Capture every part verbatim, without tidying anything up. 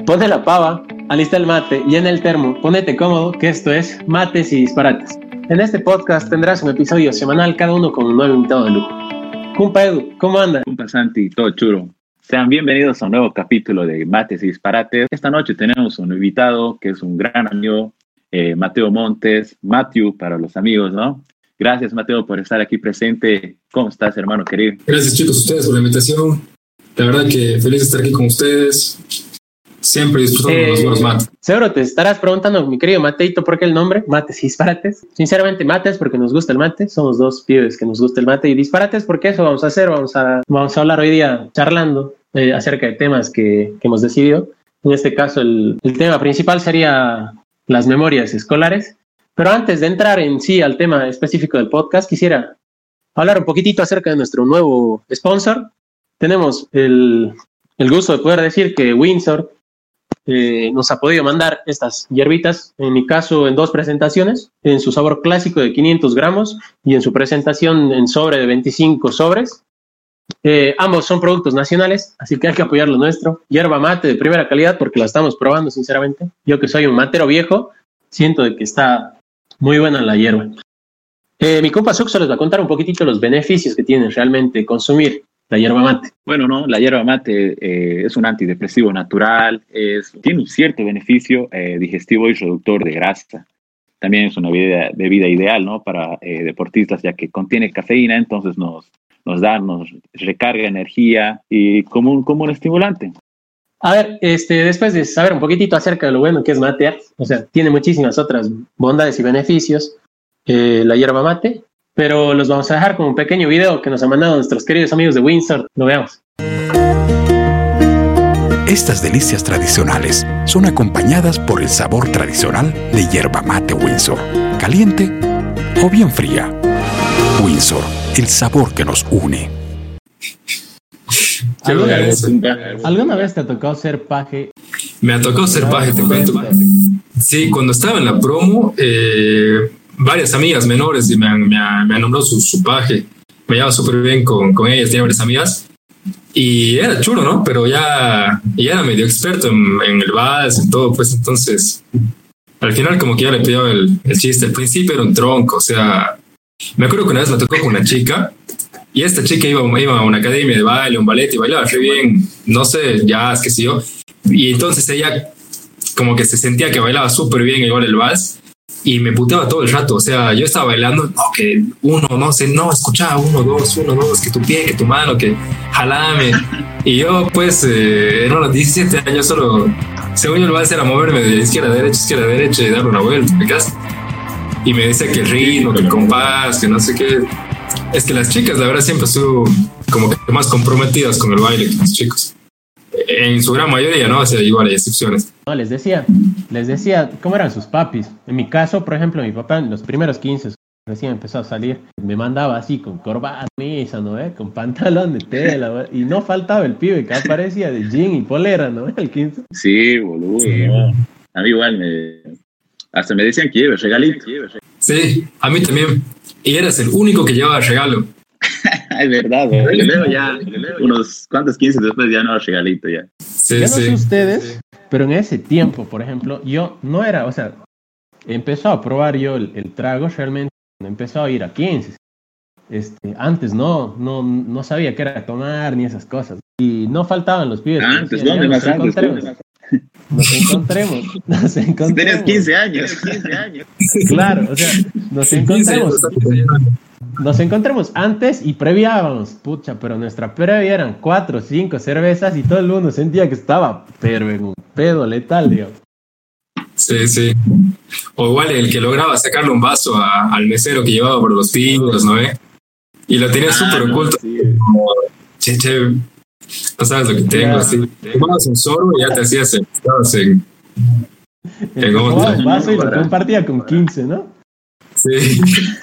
Ponte la pava, alista el mate y en el termo, ponete cómodo, que esto es Mates y Disparates. En este podcast tendrás un episodio semanal, cada uno con un nuevo invitado de lujo. Compa Edu, ¿cómo anda? Compa Santi, todo chulo. Sean bienvenidos a un nuevo capítulo de Mates y Disparates. Esta noche tenemos un invitado que es un gran amigo, eh, Mateo Montes, Matthew para los amigos, ¿no? Gracias, Mateo, por estar aquí presente. ¿Cómo estás, hermano querido? Gracias, chicos, a ustedes por la invitación. La verdad que feliz de estar aquí con ustedes. Siempre disfrutando eh, los buenos mates. Seguro te estarás preguntando, mi querido Mateito, ¿por qué el nombre? Mates y Disparates. Sinceramente, mates porque nos gusta el mate. Somos dos pibes que nos gusta el mate. Y disparates porque eso vamos a hacer. Vamos a, vamos a hablar hoy día charlando eh, acerca de temas que, que hemos decidido. En este caso, el, el tema principal sería las memorias escolares. Pero antes de entrar en sí al tema específico del podcast, quisiera hablar un poquitito acerca de nuestro nuevo sponsor. Tenemos el, el gusto de poder decir que Windsor eh, nos ha podido mandar estas hierbitas, en mi caso en dos presentaciones, en su sabor clásico de quinientos gramos y en su presentación en sobre de veinticinco sobres. Eh, ambos son productos nacionales, así que hay que apoyar lo nuestro. Hierba mate de primera calidad porque la estamos probando, sinceramente. Yo que soy un matero viejo, siento de que está muy buena la hierba. Eh, mi compa Suxo les va a contar un poquitito los beneficios que tiene realmente consumir la hierba mate. Bueno, no, la hierba mate eh, es un antidepresivo natural, es, tiene un cierto beneficio eh, digestivo y reductor de grasa. También es una bebida, bebida ideal, ¿no? Para eh, deportistas, ya que contiene cafeína, entonces nos, nos da, nos recarga energía y como un, como un estimulante. A ver, este, después de saber un poquitito acerca de lo bueno que es matear, o sea, tiene muchísimas otras bondades y beneficios eh, la hierba mate, pero los vamos a dejar con un pequeño video que nos han mandado nuestros queridos amigos de Windsor. Lo veamos. Estas delicias tradicionales son acompañadas por el sabor tradicional de hierba mate Windsor, caliente o bien fría. Windsor, el sabor que nos une. ¿Alguna vez, ¿Alguna vez te ha tocado ser paje? Me ha tocado ser paje, te cuento. Sí, cuando estaba en la promo, eh, varias amigas menores me han, me han, me han nombrado su, su paje. Me llevaba súper bien con, con ellas, tenía varias amigas. Y era chulo, ¿no? Pero ya, ya era medio experto en, en el vals, en todo, pues entonces... Al final como que ya le pillaba el, el chiste. Al principio era un tronco, o sea... Me acuerdo que una vez me tocó con una chica... Y esta chica iba, iba a una academia de baile, un ballet, y bailaba re bien, no sé, jazz, qué sé yo. Y entonces ella como que se sentía que bailaba súper bien igual el vals, y me puteaba todo el rato. O sea, yo estaba bailando, no, que uno, no sé, no, escuchaba uno, dos, uno, dos, que tu pie, que tu mano, que jalame. Y yo, pues, eh, en unos diecisiete años solo, según yo el vals era moverme de izquierda a derecha, izquierda a derecha y darle una vuelta, ¿me casas? Y me decía que el ritmo, que el compás, que no sé qué... Es que las chicas, la verdad, siempre son como que más comprometidas con el baile que los chicos. En su gran mayoría, ¿no? O sea, igual hay excepciones. No, les decía, les decía cómo eran sus papis. En mi caso, por ejemplo, mi papá en los primeros quince, recién empezó a salir, me mandaba así con corbata, misa, ¿no? ¿Eh? Con pantalón de tela, ¿no? Y no faltaba el pibe que aparecía de jean y polera, ¿no? El quince. Sí, boludo. Sí. ¿No? A mí igual me... Hasta me decían que lleve regalito. Sí, a mí también. Y eras el único que llevaba regalo. Es verdad, ¿no? Y luego ya, unos cuantos quince después ya no regalito ya. Sí, yo no sí. sé ustedes, sí. Pero en ese tiempo, por ejemplo, yo no era, o sea, empezó a probar yo el, el trago realmente, empezó a ir a quince. Este, antes no, no, no sabía qué era tomar ni esas cosas. Y no faltaban los pibes. Antes, ¿dónde más antes? Nos encontremos, nos encontremos. Tenías quince años. quince años. Claro, o sea, nos encontramos. Nos encontramos antes y previábamos, pucha, pero nuestra previa eran cuatro o cinco cervezas y todo el mundo sentía que estaba, pero en un pedo letal, digamos. Sí, sí. O igual el que lograba sacarle un vaso a, al mesero que llevaba por los pinos, ¿no? ¿Eh? Y lo tenía ah, súper no, oculto. Sí. Como, che, che, no sabes lo que tengo, así. Tomabas un sorbo y ya te hacías, estabas en... en otra. Un vaso y lo compartía con quince, ¿no? Sí.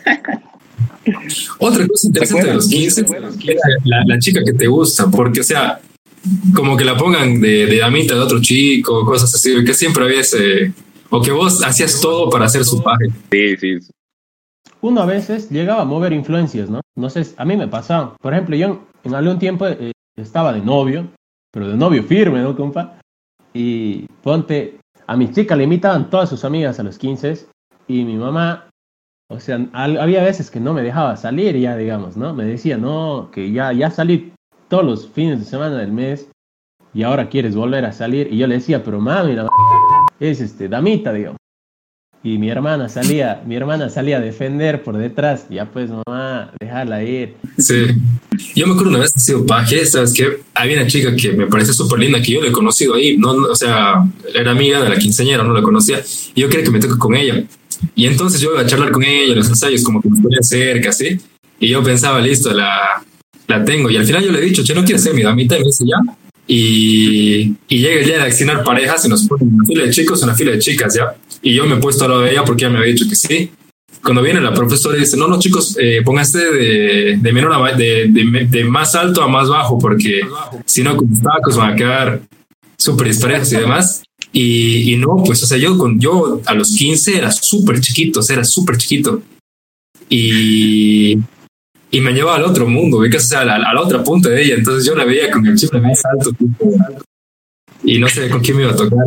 Otra cosa interesante de los quince era la, la chica que te gusta, porque, o sea, como que la pongan de, de damita de otro chico, cosas así, que siempre había ese... O que vos hacías todo para hacer su paje. Sí, sí. Uno a veces llegaba a mover influencias, ¿no? No sé, a mí me pasaba. Por ejemplo, yo en algún tiempo eh, estaba de novio, pero de novio firme, ¿no, compa? Y ponte, a mi chica le invitaban todas sus amigas a los quince y mi mamá, o sea, al, había veces que no me dejaba salir ya, digamos, ¿no? Me decía, no, que ya, ya salí todos los fines de semana del mes y ahora quieres volver a salir. Y yo le decía, pero mami, la es este, damita, digamos. Y mi hermana salía, mi hermana salía a defender por detrás. Ya pues, mamá, déjala ir. Sí. Yo me acuerdo una vez que he sido paje, ¿sabes qué? Había una chica que me parece súper linda, que yo la he conocido ahí. No, no, o sea, era amiga de la quinceañera, no la conocía. Y yo quería que me toque con ella. Y entonces yo iba a charlar con ella, los ensayos como que me ponía cerca, ¿sí? Y yo pensaba, listo, la, la tengo. Y al final yo le he dicho, che, ¿no quieres ser mi damita? Y me dice, ya. Y, y llega el día de accionar parejas y nos ponen una fila de chicos, una fila de chicas, ¿ya? Y yo me he puesto al lado de ella porque ella me había dicho que sí. Cuando viene la profesora y dice, no, no, chicos, eh, pónganse de, de menor a de, de, de más alto a más bajo, porque si no, con los tacos van a quedar súper disparejos y demás. Y, y no, pues, o sea, yo, con, yo a los quince era súper chiquito, o sea, era súper chiquito. Y, y me llevaba al otro mundo, o sea, a la, a la otra punta de ella. Entonces yo la veía con el chip más alto, tipo, y no sé con quién me iba a tocar.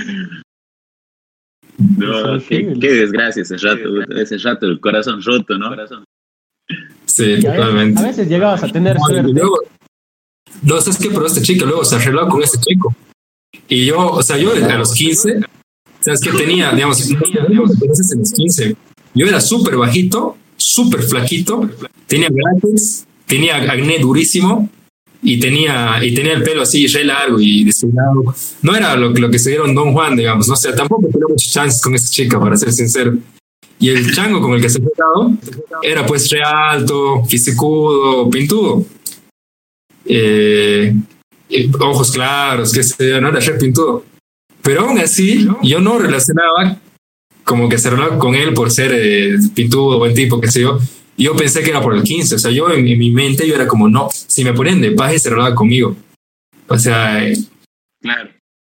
No, qué, qué desgracia ese rato, ese rato, el corazón roto, ¿no? Sí, y totalmente. A veces, a veces llegabas a tener no, suerte. Luego, no, ¿sabes qué? Pero este chico luego se arregló con este chico. Y yo, o sea, yo a los quince, ¿sabes qué tenía? Digamos, digamos, en los quince, yo era súper bajito, súper flaquito, tenía brackets, tenía acné durísimo. Y tenía, y tenía el pelo así, re largo y despeinado. No era lo, lo que se dieron Don Juan, digamos. No sé, tampoco tenía muchas chances con esa chica, para ser sincero. Y el chango con el que se fue dado era pues re alto, fisicudo, pintudo. Eh, ojos claros, qué sé yo, no era re pintudo. Pero aún así, yo no relacionaba como que se relacionaba con él por ser eh, pintudo, buen tipo, qué sé yo. Yo pensé que era por el quince, o sea, yo en, en mi mente yo era como, no, si me ponen de paje se rolaba conmigo. O sea, eh, claro.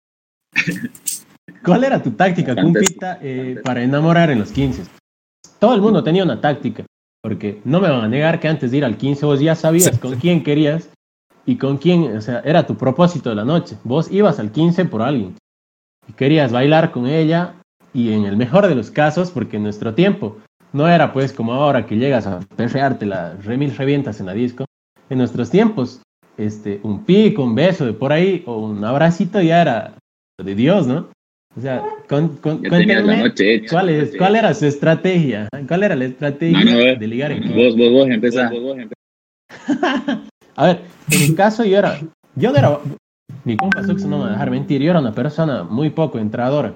¿Cuál era tu táctica, compita, eh, para enamorar en los quince? Todo el mundo tenía una táctica, porque no me van a negar que antes de ir al quince vos ya sabías con quién querías y con quién, o sea, era tu propósito de la noche. Vos ibas al quince por alguien y querías bailar con ella y en el mejor de los casos, porque en nuestro tiempo no era pues como ahora que llegas a perrearte la remil revientas en la disco. En nuestros tiempos, este, un pico, un beso de por ahí o un abracito ya era de Dios, ¿no? O sea, con, con, cuéntenme cuál, es, cuál era su estrategia, cuál era la estrategia no, no, de ligar en quince. Vos, vos, vos empezás. Vos, vos empezás. A ver, en mi caso yo era, yo no era, mi compa Sux no me va a dejar mentir, yo era una persona muy poco entradora.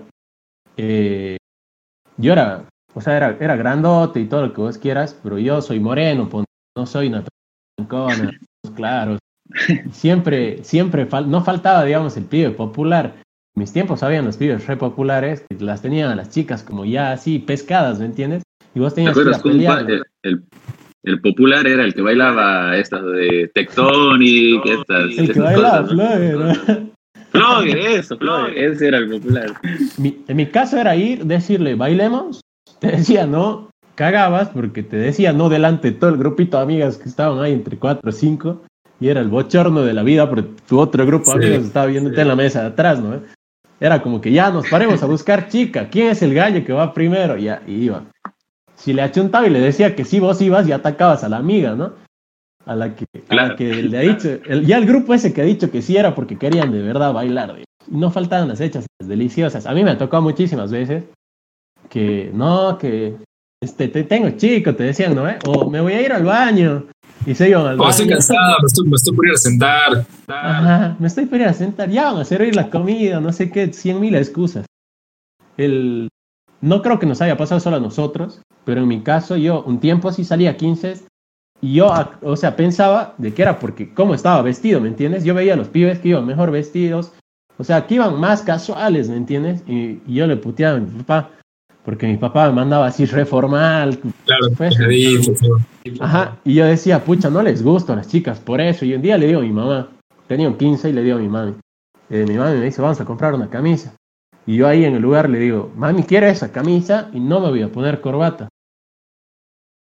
Eh, yo era, o sea, era, era grandote y todo lo que vos quieras, pero yo soy moreno, no soy una persona claro. Siempre, siempre fal, no faltaba, digamos, el pibe popular. En mis tiempos habían los pibes re populares, que las tenían a las chicas como ya así pescadas, ¿me entiendes? Y vos tenías que ir a pelear. El, el, el popular era el que bailaba estas de Tectonic, estas. El estas que bailaba Flogger, ¿no? Flogger, eso, Flogger, ese era el popular. Mi, en mi caso era ir, decirle, bailemos. Te decía no, cagabas porque te decía no delante de todo el grupito de amigas que estaban ahí entre cuatro o cinco. Y era el bochorno de la vida porque tu otro grupo de sí, amigos estaba viéndote sí. en la mesa de atrás, ¿no? Era como que ya nos paremos a buscar chica. ¿Quién es el gallo que va primero? Ya, y iba. Si le achuntaba y le decía que sí, vos ibas, ya atacabas a la amiga, ¿no? A la que, claro. a la que le ha dicho, el, ya el grupo ese que ha dicho que sí era porque querían de verdad bailar. ¿no? Y no faltaban las hechas deliciosas. A mí me ha tocado muchísimas veces que, no, que este, te tengo chico, te decían, ¿no? ¿Eh? O me voy a ir al baño. Y se iban al baño. Oh, estoy cansada, me estoy, me estoy por ir a sentar. Ajá, me estoy por ir a sentar. Ya van a servir la comida, no sé qué, cien mil excusas. El... No creo que nos haya pasado solo a nosotros, pero en mi caso yo un tiempo sí salía a quince y yo, o sea, pensaba de que era porque cómo estaba vestido, ¿me entiendes? Yo veía a los pibes que iban mejor vestidos, o sea, que iban más casuales, ¿me entiendes? Y, y yo le puteaba a mi papá, porque mi papá me mandaba así re formal. Claro, pues, ajá, y yo decía, pucha, no les gusto a las chicas por eso. Y un día le digo a mi mamá, tenía un quince y le digo a mi mami. Eh, mi mami me dice, vamos a comprar una camisa. Y yo ahí en el lugar le digo, mami, quiero esa camisa y no me voy a poner corbata.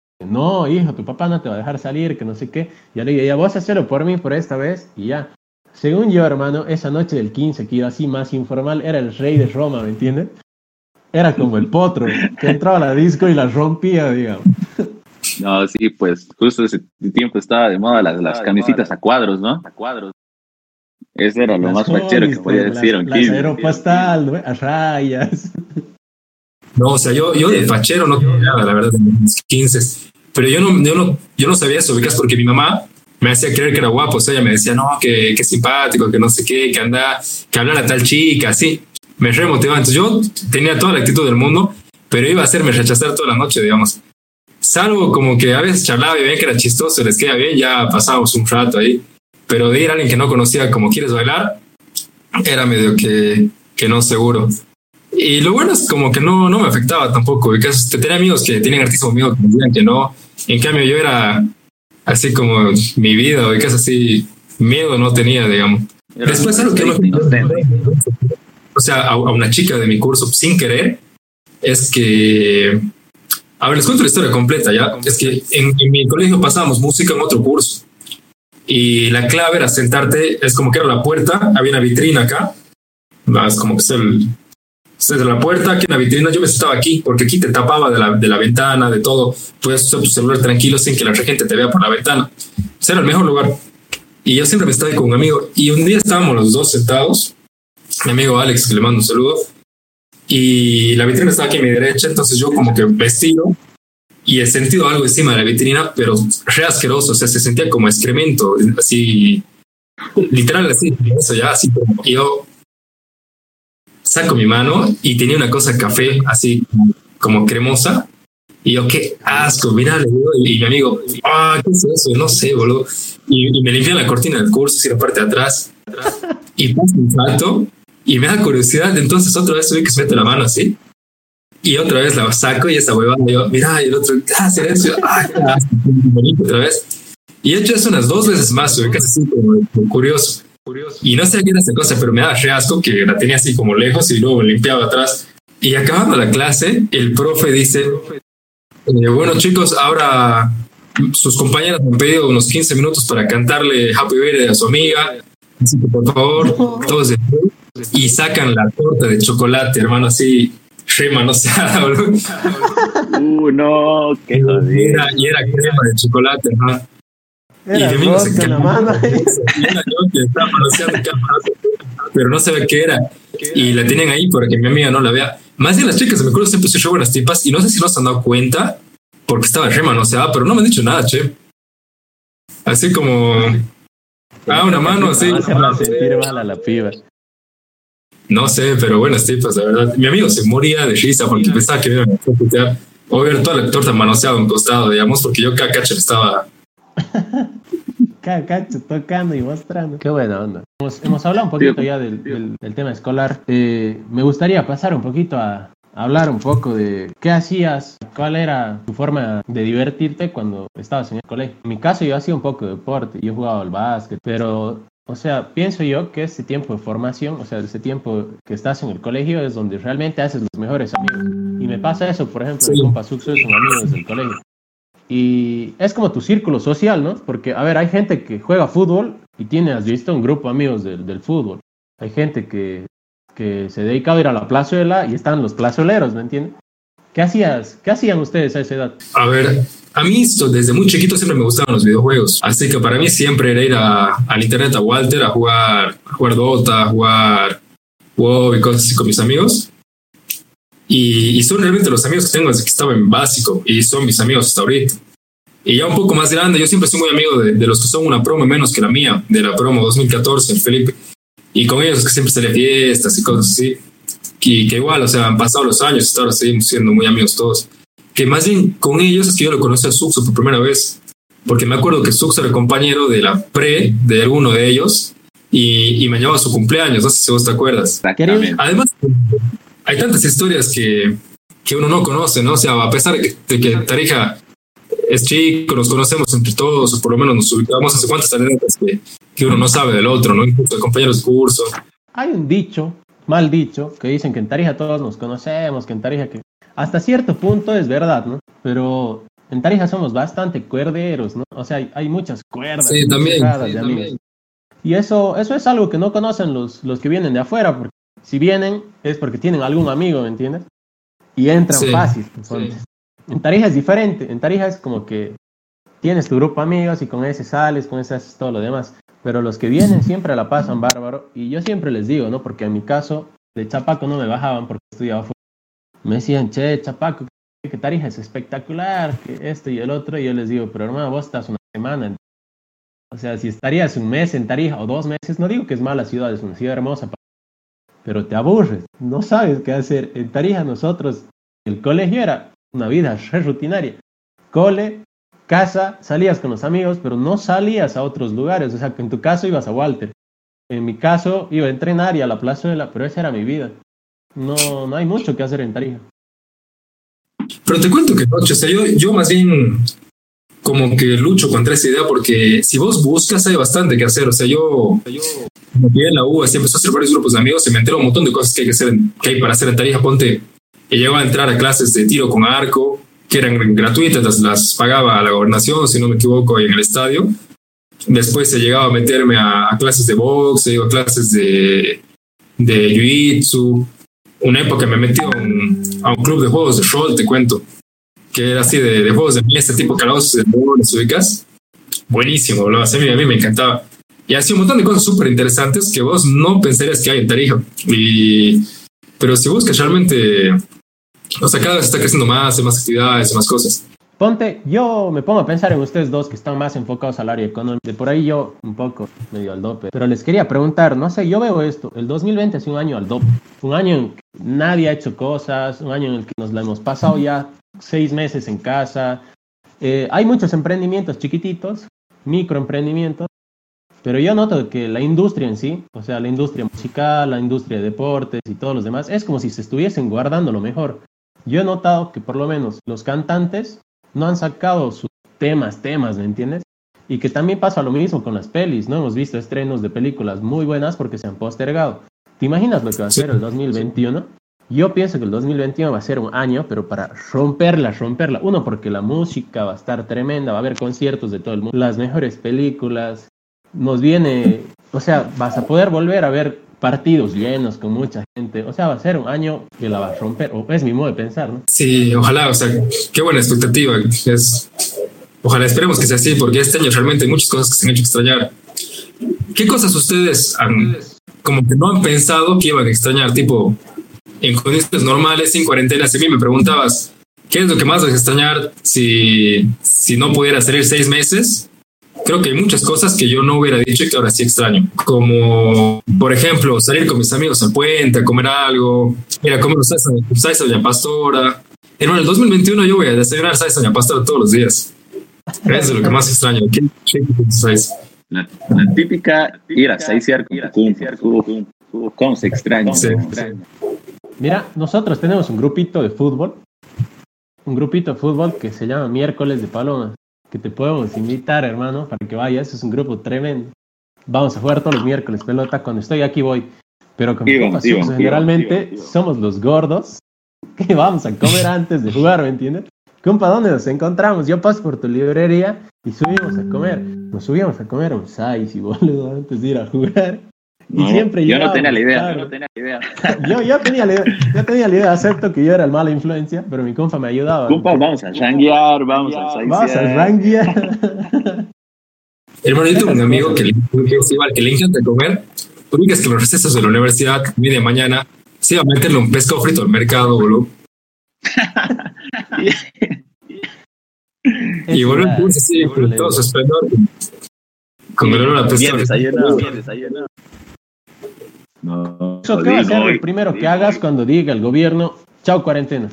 No, hijo, tu papá no te va a dejar salir, que no sé qué. Y yo le digo, ya vos hacelo por mí por esta vez y ya. según yo, hermano, esa noche del quince, que iba así más informal, era el rey de Roma, ¿me entiendes? Era como el potro, que entraba a la disco y la rompía, digamos. No, sí, pues justo ese tiempo estaba de moda las, las camisitas a cuadros, ¿no? A cuadros. Ese era lo Las más fachero que podía Hollister, decir. Las, las aeropastal, ¿no? A rayas. No, o sea, yo, yo de fachero no tenía nada, la verdad, en mis quince. Pero yo no, yo no, yo no sabía eso, ubicas, porque mi mamá me hacía creer que era guapo. O sea, ella me decía, no, que, que simpático, que no sé qué, que anda, que hablara tal chica, así. Me remotivaba. Entonces yo tenía toda la actitud del mundo, pero iba a hacerme rechazar toda la noche, digamos. Salvo como que a veces charlaba y veía que era chistoso, les queda bien, ya pasábamos un rato ahí. Pero de ir a alguien que no conocía como quieres bailar, era medio que, que no seguro. Y lo bueno es como que no, no me afectaba tampoco. Porque tenía amigos que tienen artistas conmigo que me decían que no. En cambio yo era así como mi vida, o que es así, miedo no tenía, digamos. Era Después algo que no o sea, a, a una chica de mi curso sin querer, es que, a ver, les cuento la historia completa, ¿ya? Es que en, en mi colegio pasábamos música en otro curso. Y la clave era sentarte, es como que era la puerta, había una vitrina acá, más como que es el, desde la puerta, aquí en la vitrina, yo me sentaba aquí, porque aquí te tapaba de la, de la ventana, de todo, puedes usar tu celular tranquilo sin que la gente te vea por la ventana. Ese era el mejor lugar. Y yo siempre me estaba ahí con un amigo, y un día estábamos los dos sentados, mi amigo Alex, que le mando un saludo, y la vitrina estaba aquí a mi derecha, entonces yo como que vestido, y he sentido algo encima de la vitrina, pero re asqueroso, o sea, se sentía como excremento, así, literal, así, eso ya, así, como yo saco mi mano y tenía una cosa café, así, como cremosa, y yo, qué asco, mira, le digo, y mi amigo, ah, ¿qué es eso? No sé, boludo, y, y me limpian la cortina del curso, así, la parte de atrás, y pasa un salto, y me da curiosidad, entonces otra vez tuve que se mete la mano así, y otra vez la saco y esa huevada, yo, mira, y el otro, ah, silencio, ah, bonito otra vez. Y he hecho eso unas dos veces más, casi así como, como curioso. Y no sé qué era esa cosa, pero me daba re asco que la tenía así como lejos y luego me limpiaba atrás. Y acabando la clase, el profe dice, eh, bueno chicos, ahora sus compañeras me han pedido unos quince minutos para cantarle Happy Birthday a su amiga, así que por favor, todos de y sacan la torta de chocolate, hermano, así crema, no sé, boludo. Uh, no, qué jodido. Y era crema de chocolate, ¿no? Era y de se en la mano. Y era yo que estaba manoseando, pero no sabía qué era. Y la tenían ahí para que mi amiga no la vea. Más bien las chicas, me acuerdo, siempre soy re buenas tipas, y no sé si no se han dado cuenta, porque estaba re manoseada, pero no me han dicho nada, che. Así como, ah, una mano, así. No se va a sentir mal a la piba. No sé, pero buenas tipas, la verdad. Mi amigo se moría de risa porque pensaba que me iban a putear. O ver toda la torta manoseada a un costado, digamos, porque yo cada cacho estaba... cada cacho tocando y mostrando. Qué buena onda. Hemos, hemos hablado un poquito ya del, del, del tema escolar. Eh, me gustaría pasar un poquito a, a hablar un poco de qué hacías, cuál era tu forma de divertirte cuando estabas en el colegio. En mi caso yo hacía un poco de deporte, yo jugaba al básquet, pero... O sea, pienso yo que ese tiempo de formación, o sea, ese tiempo que estás en el colegio es donde realmente haces los mejores amigos. Y me pasa eso, por ejemplo, sí. Mi compa Suxo es un amigo desde el colegio. Y es como tu círculo social, ¿no? Porque, a ver, hay gente que juega fútbol y tiene, has visto, un grupo de amigos del, del fútbol. Hay gente que, que se dedica a ir a la plazuela y están los plazueleros, ¿me entiendes? ¿Qué hacías? ¿Qué hacían ustedes a esa edad? A ver... A mí esto, desde muy chiquito siempre me gustaban los videojuegos, así que para mí siempre era ir a, al internet a Walter a jugar, a jugar Dota, a jugar WoW y cosas así con mis amigos. Y, y son realmente los amigos que tengo desde que estaba en básico y son mis amigos hasta ahorita. Y ya un poco más grande, yo siempre soy muy amigo de, de los que son una promo menos que la mía, de la promo dos mil catorce, el Felipe. Y con ellos es que siempre sale fiestas y cosas así. Y que igual, o sea, han pasado los años y ahora seguimos siendo muy amigos todos. Que más bien con ellos es que yo lo conocí a Suxo por primera vez, porque me acuerdo que Suxo era compañero de la pre de alguno de ellos y, y me llevaba a su cumpleaños, no sé si vos te acuerdas. Además, hay tantas historias que, que uno no conoce, ¿no? O sea, a pesar de que, de que Tarija es chico, nos conocemos entre todos, o por lo menos nos ubicamos hace cuántas anécdotas que, que uno no sabe del otro, ¿no? Incluso de compañeros de curso. Hay un dicho, mal dicho, que dicen que en Tarija todos nos conocemos, que en Tarija que... Hasta cierto punto es verdad, ¿no? Pero en Tarija somos bastante cuerderos, ¿no? O sea, hay, hay muchas cuerdas. Sí, también. Sí, de amigos. Y eso, eso es algo que no conocen los, los que vienen de afuera, porque si vienen es porque tienen algún amigo, ¿me entiendes? Y entran sí, fácil. Entonces, sí. En Tarija es diferente. En Tarija es como que tienes tu grupo de amigos y con ese sales, con ese haces todo lo demás. Pero los que vienen siempre la pasan bárbaro. Y yo siempre les digo, ¿no? Porque en mi caso, de Chapaco no me bajaban porque estudiaba afuera. Me decían, che, Chapaco, que Tarija es espectacular, que esto y el otro. Y yo les digo, pero hermano, vos estás una semana. O sea, si estarías un mes en Tarija o dos meses, no digo que es mala ciudad, es una ciudad hermosa, pero te aburres, no sabes qué hacer. En Tarija nosotros, el colegio era una vida re rutinaria. Cole, casa, salías con los amigos, pero no salías a otros lugares. O sea, que en tu caso ibas a Walter. En mi caso iba a entrenar y a la plazuela, pero esa era mi vida. No, no hay mucho que hacer en Tarija. Pero te cuento que no, o sea, yo, yo más bien como que lucho contra esa idea, porque si vos buscas hay bastante que hacer. O sea, yo, yo en la U empecé a hacer varios grupos de amigos y me entero un montón de cosas que hay que hacer, en, que hay para hacer en Tarija. Ponte, y llegó a entrar a clases de tiro con arco, que eran gratuitas, las, las pagaba la gobernación, si no me equivoco, en el estadio. Después se llegaba a meterme a, a clases de box, se iba a clases de, de jiu-jitsu. Una época me metí a un, a un club de juegos de rol, te cuento, que era así de, de juegos de mesa, tipo calabozos de dragones, ubicas. Buenísimo, lo hacía a mí, a mí me encantaba. Y hacía un montón de cosas súper interesantes que vos no pensarías que hay en Tarija. Y, pero si buscas realmente, o sea, cada vez está creciendo más, hay más actividades, más cosas. Ponte, yo me pongo a pensar en ustedes dos que están más enfocados al área económica. De por ahí yo un poco medio al dope. Pero les quería preguntar, no sé, yo veo esto. El dos mil veinte ha sido un año al dope. Un año en que nadie ha hecho cosas. Un año en el que nos la hemos pasado ya seis meses en casa. Eh, hay muchos emprendimientos chiquititos, microemprendimientos. Pero yo noto que la industria en sí, o sea, la industria musical, la industria de deportes y todos los demás, es como si se estuviesen guardando lo mejor. Yo he notado que por lo menos los cantantes no han sacado sus temas, temas, ¿me entiendes? Y que también pasa lo mismo con las pelis, ¿no? Hemos visto estrenos de películas muy buenas porque se han postergado. ¿Te imaginas lo que va a ser el dos mil veintiuno? Yo pienso que el dos mil veintiuno va a ser un año, pero para romperla, romperla. Uno, porque la música va a estar tremenda, va a haber conciertos de todo el mundo, las mejores películas. Nos viene, o sea, vas a poder volver a ver partidos llenos con mucha gente. O sea, va a ser un año que la va a romper, o es mi modo de pensar, ¿no? Sí, ojalá, o sea, qué buena expectativa. Es, ojalá, esperemos que sea así, porque este año realmente hay muchas cosas que se han hecho extrañar. ¿Qué cosas ustedes han, como que no han pensado que iban a extrañar? Tipo, en condiciones normales, sin cuarentena, si a mí me preguntabas, ¿qué es lo que más vas a extrañar si, si no pudiera salir seis meses? Creo que hay muchas cosas que yo no hubiera dicho y que ahora sí extraño. Como, por ejemplo, salir con mis amigos al puente, a comer algo, ir a comer salsa doña Pastora. Hermano, el dos mil veintiuno yo voy a desayunar salsa doña Pastora todos los días. Eso es lo que más extraño. ¿Qué, qué, qué la, la típica ir a saisear con tu ¿Cómo se extraña? Sí. Mira, nosotros tenemos un grupito de fútbol. Un grupito de fútbol que se llama Miércoles de Palomas. Que te podemos invitar, hermano, para que vayas. Es un grupo tremendo. Vamos a jugar todos los miércoles pelota. Cuando estoy aquí voy. Pero con mi compa, generalmente Iban, Iban. somos los gordos que vamos a comer antes de jugar, ¿me entiendes? Compa, ¿dónde nos encontramos? Yo paso por tu librería y subimos a comer. Nos subíamos a comer a un sais y boludo antes de ir a jugar. Y no, siempre yo no tenía la idea, claro. yo no tenía la idea. yo, yo, tenía la idea yo tenía la idea, acepto que yo era el mala influencia, pero mi compa me ayudaba. Compa, vamos a ranguear, vamos a saisear. Vamos a ranguear. Hermano, yo tengo un amigo que, que es igual, que le encanta comer. Tú digas que los recesos de la universidad, media mañana, se iba a meterle un pescado frito al mercado, boludo. Y bueno, entonces sí, con todo su esplendor. Con el olor a pescado. Bien desayunado, bien desayunado. No, Eso te va a ser lo primero que hagas cuando diga el gobierno, chao cuarentena.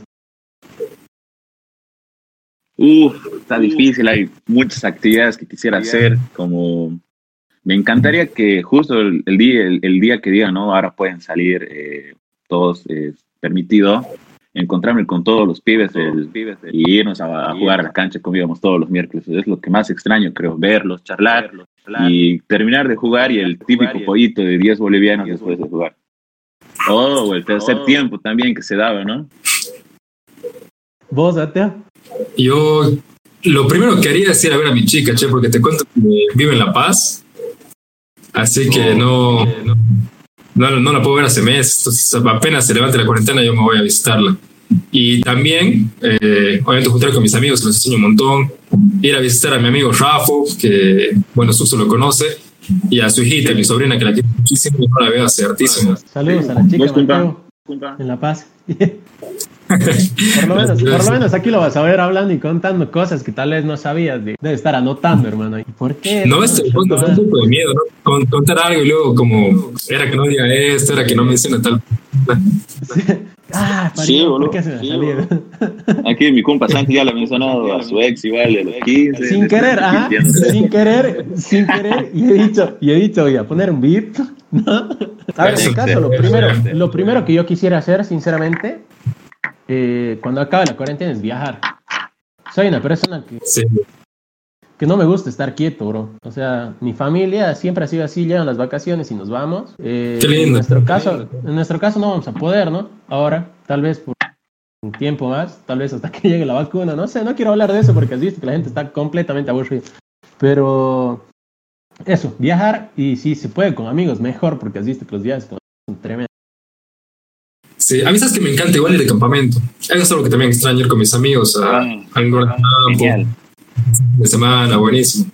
Uf, está difícil, hay muchas actividades que quisiera hacer, como me encantaría que justo el, el día el, el día que digan, no, ahora pueden salir eh, todos eh, permitido, encontrarme con todos los pibes, el, y irnos a, a jugar a la cancha como íbamos todos los miércoles. Es lo que más extraño, creo, verlos, charlar, y terminar de jugar y el típico pollito de diez bolivianos después de jugar. Oh, el tercer oh. tiempo también que se daba, ¿no? ¿Vos, Atea? Yo lo primero que haría es ir a ver a mi chica, che, porque te cuento que vive en La Paz. Así que no, no, no, no la puedo ver hace meses. Entonces, apenas se levante la cuarentena, yo me voy a visitarla. Y también, eh, obviamente, juntar con mis amigos, que les enseño un montón. Ir a visitar a mi amigo Rafo, que, bueno, Suso lo conoce, y a su hijita, mi sobrina, que la quiero muchísimo, y no la veo hace hartísimo. Saludos a la chica, Mateo, en La Paz. por, lo menos, por lo menos aquí lo vas a ver hablando y contando cosas que tal vez no sabías. De, debe estar anotando, hermano. ¿Y por qué? No, este punto fue un poco de miedo, ¿no? Con, contar algo y luego como, era que no diga esto, era que no menciona tal. Sí. Ah, sí, boludo. ¿Por qué se me sí, salió? Aquí mi compa Santi ya le ha mencionado a su ex igual de los quince. Sin querer, ajá. Sin querer, sin querer. Y he dicho, y he dicho, voy a poner un beat, ¿no? A ver, en caso, lo primero, lo primero que yo quisiera hacer, sinceramente, eh, cuando acabe la cuarentena es viajar. Soy una persona que, sí. que no me gusta estar quieto, bro. O sea, mi familia siempre ha sido así, llegan las vacaciones y nos vamos. Eh, Qué lindo. En nuestro caso, en nuestro caso no vamos a poder, ¿no? Ahora, tal vez por un tiempo más, tal vez hasta que llegue la vacuna, no sé, no quiero hablar de eso porque has visto que la gente está completamente aburrida. Pero eso, viajar, y si se puede con amigos, mejor, porque has visto que los viajes son tremendos. Sí, a mí sabes que me encanta igual ir de campamento. Eso es algo que también extraño ir con mis amigos a, a un gran campo de semana, buenísimo.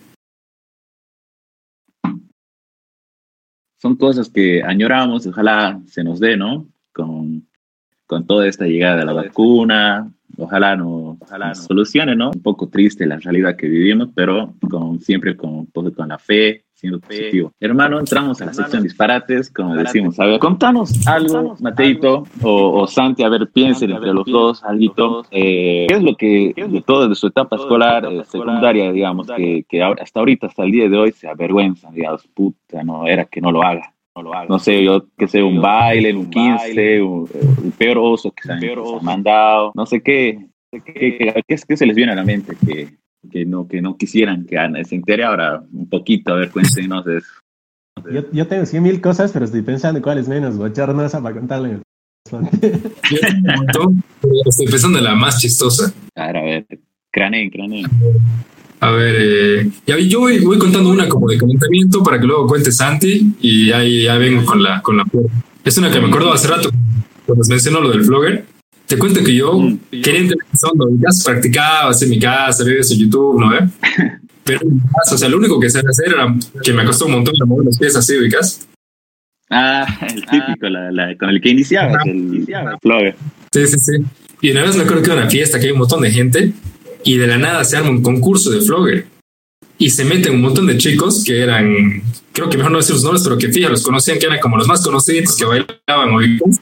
Son cosas que añoramos, ojalá se nos dé, ¿no? Con, con toda esta llegada de la vacuna, ojalá no, ojalá no solucione, ¿no? Un poco triste la realidad que vivimos, pero con, siempre con, con la fe, siendo positivo. Hermano, entramos a la sección disparates, como decimos. A ver, contanos algo, Mateito o, o Santi, a ver, piensen entre los dos, alguito. Eh, ¿Qué es lo que, de todo, de su etapa escolar, eh, secundaria, digamos, que, que hasta ahorita, hasta el día de hoy, se avergüenza, digamos, puta, no, era que no lo haga? No, lo haga. No sé, yo que sé, un baile, un quince, un, el peor oso que se han, que se han mandado, no sé qué, qué, qué, qué, qué se les viene a la mente que... que no que no quisieran que Ana se entere. Ahora un poquito, a ver, cuéntenos de eso. Yo, yo tengo cien mil cosas, pero estoy pensando cuál es menos. Voy a echar una para contarle. Yo un montón, estoy pensando en la más chistosa. A ver, a ver, craneen, craneen. A ver, eh, ya, yo voy, voy contando una como de calentamiento para que luego cuente Santi y ahí ya vengo con la con la es una que me acuerdo hace rato cuando se mencionó lo del vlogger. Te cuento que yo mm. quería entrar en fondo, ya practicaba en mi casa, videos en YouTube, ¿no? ¿Eh? Pero en mi casa, o sea, lo único que sabía hacer era que me costó un montón de mover los pies así, ubicas. Ah, el típico, ah. la, la, con el que iniciabas, ah. el, iniciaba, el vlogger. Sí, sí, sí. Y una vez me acuerdo que era una fiesta, que hay un montón de gente, y de la nada se arma un concurso de vlogger. Y se meten un montón de chicos que eran, creo que mejor no decir los nombres, pero que fija, los conocían, que eran como los más conocidos, que bailaban hoy.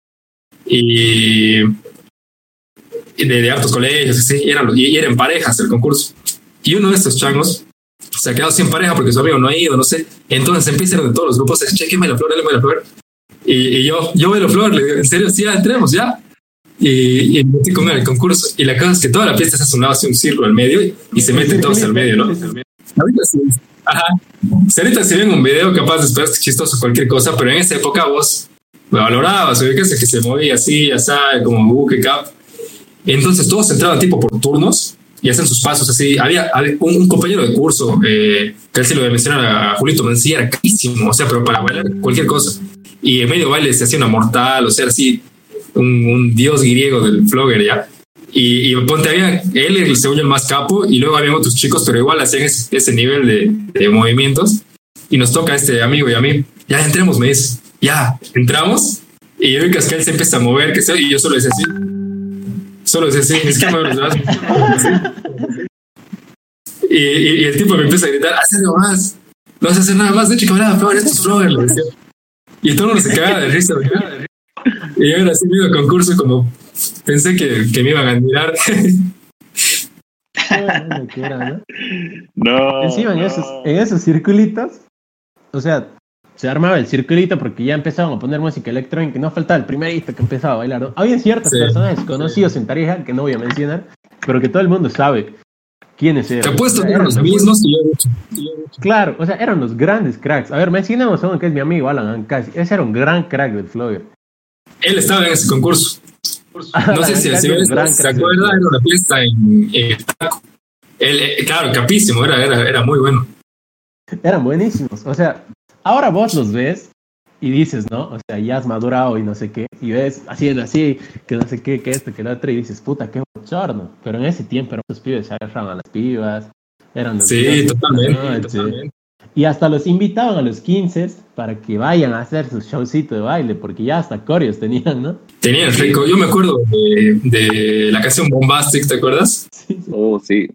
Y de, de hartos colegios, así, y eran, y eran parejas el concurso. Y uno de estos changos se ha quedado sin pareja porque su amigo no ha ido, no sé. Entonces empiezan de todos los grupos, che, ¿qué baila flor? ¿Qué baila flor? Y, y yo, yo bailo flor, le digo, ¿en serio? Sí, ya entremos, ya. Y, y me metí con él el concurso. Y la cosa es que toda la fiesta se ha sonado así un círculo al medio y, y se meten todos al medio, ¿no? Ahorita sí. Ajá. Si ahorita se ven un video capaz de esperar chistoso cualquier cosa, pero en esa época vos lo valorabas, o que se, que se movía así, así, como buque cap. Entonces todos entraban tipo por turnos y hacen sus pasos así. Había, había un, un compañero de curso, eh, que él sí lo voy a mencionar, a Julito Mancilla, era carísimo, o sea, pero para bailar cualquier cosa. Y en medio baile se hacía una mortal, o sea, así, un, un dios griego del vlogger, ¿ya? Y, y ponte, había él, el según el más capo, y luego había otros chicos, pero igual hacían ese, ese nivel de, de movimientos. Y nos toca a este amigo y a mí, ya entremos, me dice. Ya, entramos y yo vi que él se empieza a mover, que sé, y yo solo decía así. Solo decía así, es que mueve los brazos. Y, y, y el tipo me empieza a gritar, haz algo más. No vas a hacer nada más, de hecho, cabrón, Flor, esto es Flor, le decía. Y todo el mundo se cagaba de risa, ¿verdad? Y yo era así, medio concurso, como pensé que, que me iban a admirar. ¿no? No. Encima, en, no. Esos, en esos circulitos, o sea, se armaba el circulito porque ya empezaban a poner música electrónica y no faltaba el primerito que empezaba a bailar, ¿no? Había ciertas sí, personajes conocidos sí. en Tarija, que no voy a mencionar, pero que todo el mundo sabe quiénes eran. Te apuesto o sea, que eran los mismos que yo. Claro, o sea, eran los grandes cracks. A ver, mencionamos a uno que es mi amigo Alan Ancasi. Ese era un gran crack del vlogger. Él estaba en ese concurso. No sé si, si ves, se acuerda, era una fiesta en, en Taco. Él, claro, capísimo, era, era, era muy bueno. Eran buenísimos, o sea, ahora vos los ves y dices, ¿no? O sea, ya has madurado y no sé qué, y ves haciendo así, que no sé qué, que esto, que lo otro, y dices, puta, qué bochorno. Pero en ese tiempo eran los pibes, se agarraban a las pibas, eran los Sí, pibes, totalmente, ¿no? totalmente. Y hasta los invitaban a los quince para que vayan a hacer su showcito de baile, porque ya hasta coreos tenían, ¿no? Tenían rico. Yo me acuerdo de, de la canción Bombastic, ¿te acuerdas? Sí, sí. Oh, sí.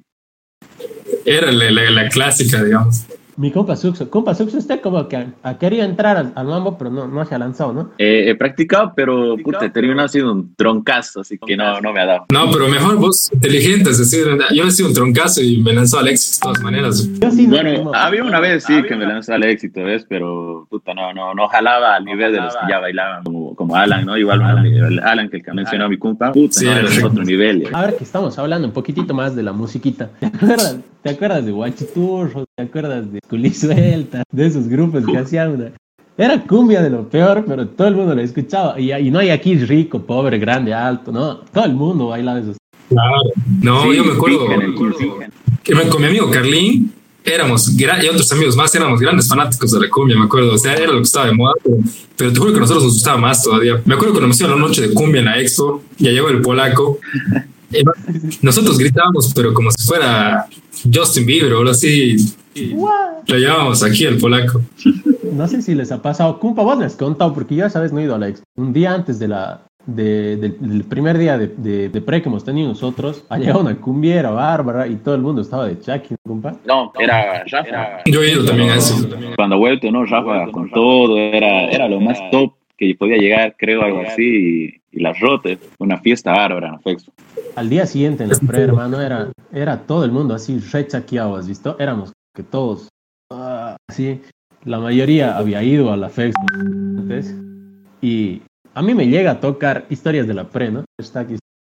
Era la, la, la clásica, digamos. Mi compa Suxo, compa Suxo, usted como que ha, ha querido entrar al, al mambo, pero no, no se ha lanzado, ¿no? Eh, he practicado, pero puta, he terminado siendo un troncazo, así que no, no me ha dado. No, pero mejor vos, inteligente, es decir, yo he sido un troncazo y me lanzó al éxito de todas maneras. Yo sí, no, Bueno, no, había una vez sí que me lanzó al éxito, ¿ves? Pero puta, no, no, no jalaba al nivel de los que ya bailaban, como, como Alan, ¿no? Igual Alan, Alan que el que mencionó mi compa, puta, Sí, no, era era rico. otro nivel. A ver, que estamos hablando un poquitito más de la musiquita. ¿Te acuerdas? ¿Te acuerdas de Guachiturro? ¿Te acuerdas de Culisuelta? De esos grupos que hacían una... Era cumbia de lo peor, pero todo el mundo lo escuchaba. Y, y no hay aquí rico, pobre, grande, alto, ¿no? Todo el mundo bailaba esos. Claro. No, Sí, yo me acuerdo pican, el pican. que me- con mi amigo Carlín éramos, gra- y otros amigos más, éramos grandes fanáticos de la cumbia, me acuerdo. O sea, era lo que estaba de moda, pero, pero te juro que a nosotros nos gustaba más todavía. Me acuerdo cuando nos hicieron la noche de cumbia en la expo, ya llegó el polaco. Eh, Nosotros gritábamos, pero como si fuera Justin Bieber o algo así. What? Lo llevábamos aquí al polaco. No sé si les ha pasado. Compa, vos les has contado, porque yo esa vez no he ido a la expo. Un día antes de la, de, de- del primer día de, de, de pre que hemos tenido nosotros, ha llegado una cumbiera bárbara y todo el mundo estaba de Chucky, compa. No, era Rafa. Yo he ido también a eso. Cuando ha vuelto, ¿no? Rafa con todo, era, era lo más top que podía llegar, creo, algo así. Y, y las rotes, una fiesta bárbara, ¿no? Fue eso. Al día siguiente en la pre, hermano, era, era todo el mundo así rechaqueado, ¿has visto? Éramos que todos, ah, así, la mayoría había ido a la F E X antes, y a mí me llega a tocar historias de la pre, ¿no? Está aquí.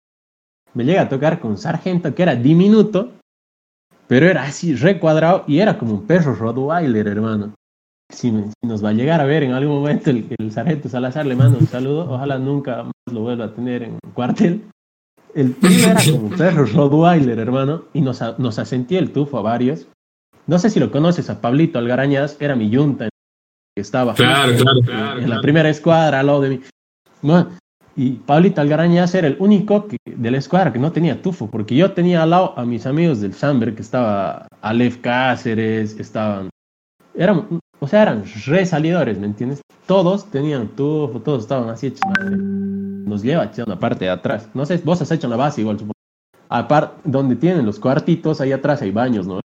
Me llega a tocar con Sargento, que era diminuto, pero era así recuadrado, y era como un perro Rottweiler, hermano. Si, me- si nos va a llegar a ver en algún momento el, el Sargento Salazar, le mando un saludo, ojalá nunca más lo vuelva a tener en un cuartel. El pibe era como un perro Rottweiler, hermano, y nos, a- nos asentía el tufo a varios. No sé si lo conoces, a Pablito Algarañaz, era mi yunta, que estaba Claro, justo claro, en, claro, en la claro. primera escuadra al lado de mí. No, y Pablito Algarañaz era el único que, de la escuadra que no tenía tufo, porque yo tenía al lado a mis amigos del Samber, que estaba Aleph Cáceres, estaban... Eran, o sea, eran resalidores, ¿me entiendes? Todos tenían tufo, todos estaban así hechos madre. Nos lleva echando la parte de atrás. No sé, vos has hecho la base igual, supongo. Aparte, donde tienen los cuartitos, ahí atrás hay baños, ¿no?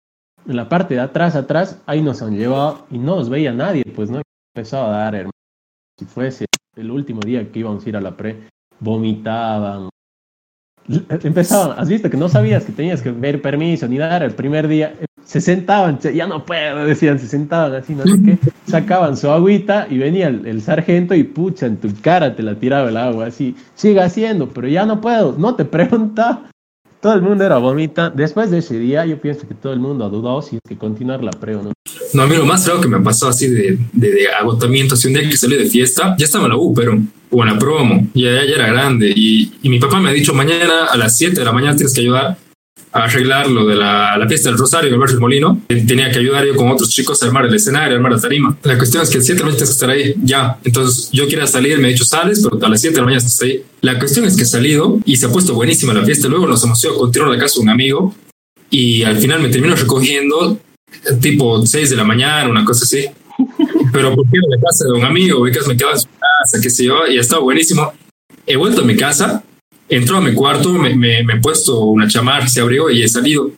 En la parte de atrás, atrás, ahí nos han llevado y no nos veía nadie, pues, ¿no? Empezaba a dar, hermano. Si fuese el último día que íbamos a ir a la pre, vomitaban. Empezaban, has visto que no sabías que tenías que ver permiso ni dar el primer día. Se sentaban, ya no puedo, decían, se sentaban así, no sé qué. Sacaban su agüita y venía el, el sargento y pucha, en tu cara te la tiraba el agua, así. Siga haciendo, pero ya no puedo, no te pregunta. Todo el mundo era vomita. Después de ese día, yo pienso que todo el mundo ha dudado si es que continuar la pre o no. No, a mí lo más feo que me pasó así de, de, de agotamiento, así un día que salí de fiesta, ya estaba en la U, pero, o en la promo, ya, ya era grande, y, y mi papá me ha dicho, mañana a las siete de la mañana tienes que ayudar a arreglar lo de la, la fiesta del Rosario en el barrio del Molino. Tenía que ayudar yo con otros chicos a armar el escenario, a armar la tarima. La cuestión es que a las siete de la mañana tienes que estar ahí, ya. Entonces yo quería salir, me he dicho, sales, pero a las siete de la mañana estás ahí. La cuestión es que he salido y se ha puesto buenísima la fiesta. Luego nos hemos ido a continuar a la casa de un amigo y al final me termino recogiendo tipo seis de la mañana, una cosa así. Pero porque era la casa de un amigo, ubicas, me quedaba en su casa, qué sé yo, y estaba buenísimo. He vuelto a mi casa, entro a mi cuarto, me, me, me he puesto una chamarra, se abrió y he salido.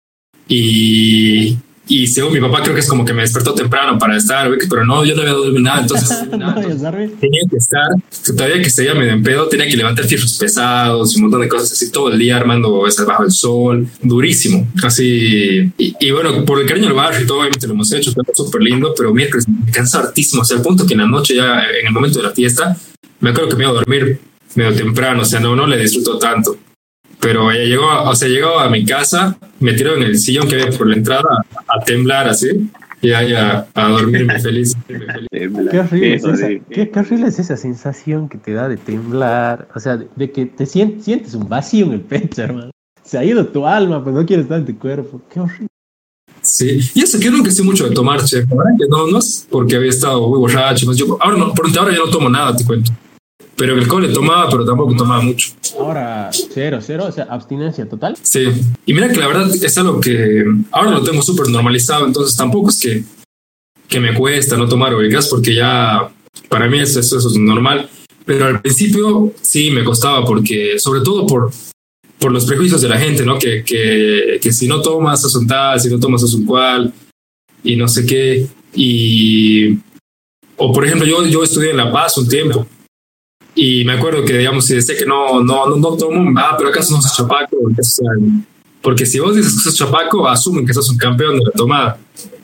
Y, y según mi papá creo que es como que me despertó temprano para estar, ubicas, pero no, yo no había dormido nada, entonces... No, ya sabes. Tenía que estar, todavía que seguía medio en pedo, tenía que levantar fierros pesados, un montón de cosas así, todo el día armando esas bajo el sol, durísimo, así. Y, y bueno, por el cariño al barrio y todo, obviamente lo hemos hecho, todo súper lindo, pero miércoles me cansa hartísimo, o sea, al punto que en la noche ya, en el momento de la fiesta, me acuerdo que me iba a dormir medio temprano, o sea, no, no le disfruto tanto. Pero ella llegó, o sea, llegó a mi casa, me tiró en el sillón que había por la entrada a, a temblar así, y ahí a, a dormirme feliz. Qué horrible, es esa, qué, qué horrible es esa sensación que te da de temblar, o sea, de, de que te sientes, sientes un vacío en el pecho, hermano. Se ha ido tu alma, pues no quieres estar en tu cuerpo. Qué horrible. Sí, y eso que yo nunca sé mucho de tomar, che. No, no es porque había estado muy borracho. Pues yo, ahora, no, por ahora ya no tomo nada, te cuento. Pero el alcohol le tomaba, pero tampoco tomaba mucho. Ahora, cero, cero, o sea, abstinencia total. Sí, y mira que la verdad es algo que ahora lo tengo súper normalizado, entonces tampoco es que, que me cuesta no tomar ubicas, porque ya para mí eso, eso, eso es normal. Pero al principio sí me costaba, porque sobre todo por, por los prejuicios de la gente, ¿no? Que, que, que si no tomas es un tal, si no tomas es un cual, y no sé qué. Y, o por ejemplo, yo, yo estudié en La Paz un tiempo. Y me acuerdo que, digamos, si decía que no, no, no, no tomo, ah, pero acaso no sos chapaco. Porque si vos dices que sos chapaco, asumen que sos un campeón de la tomada.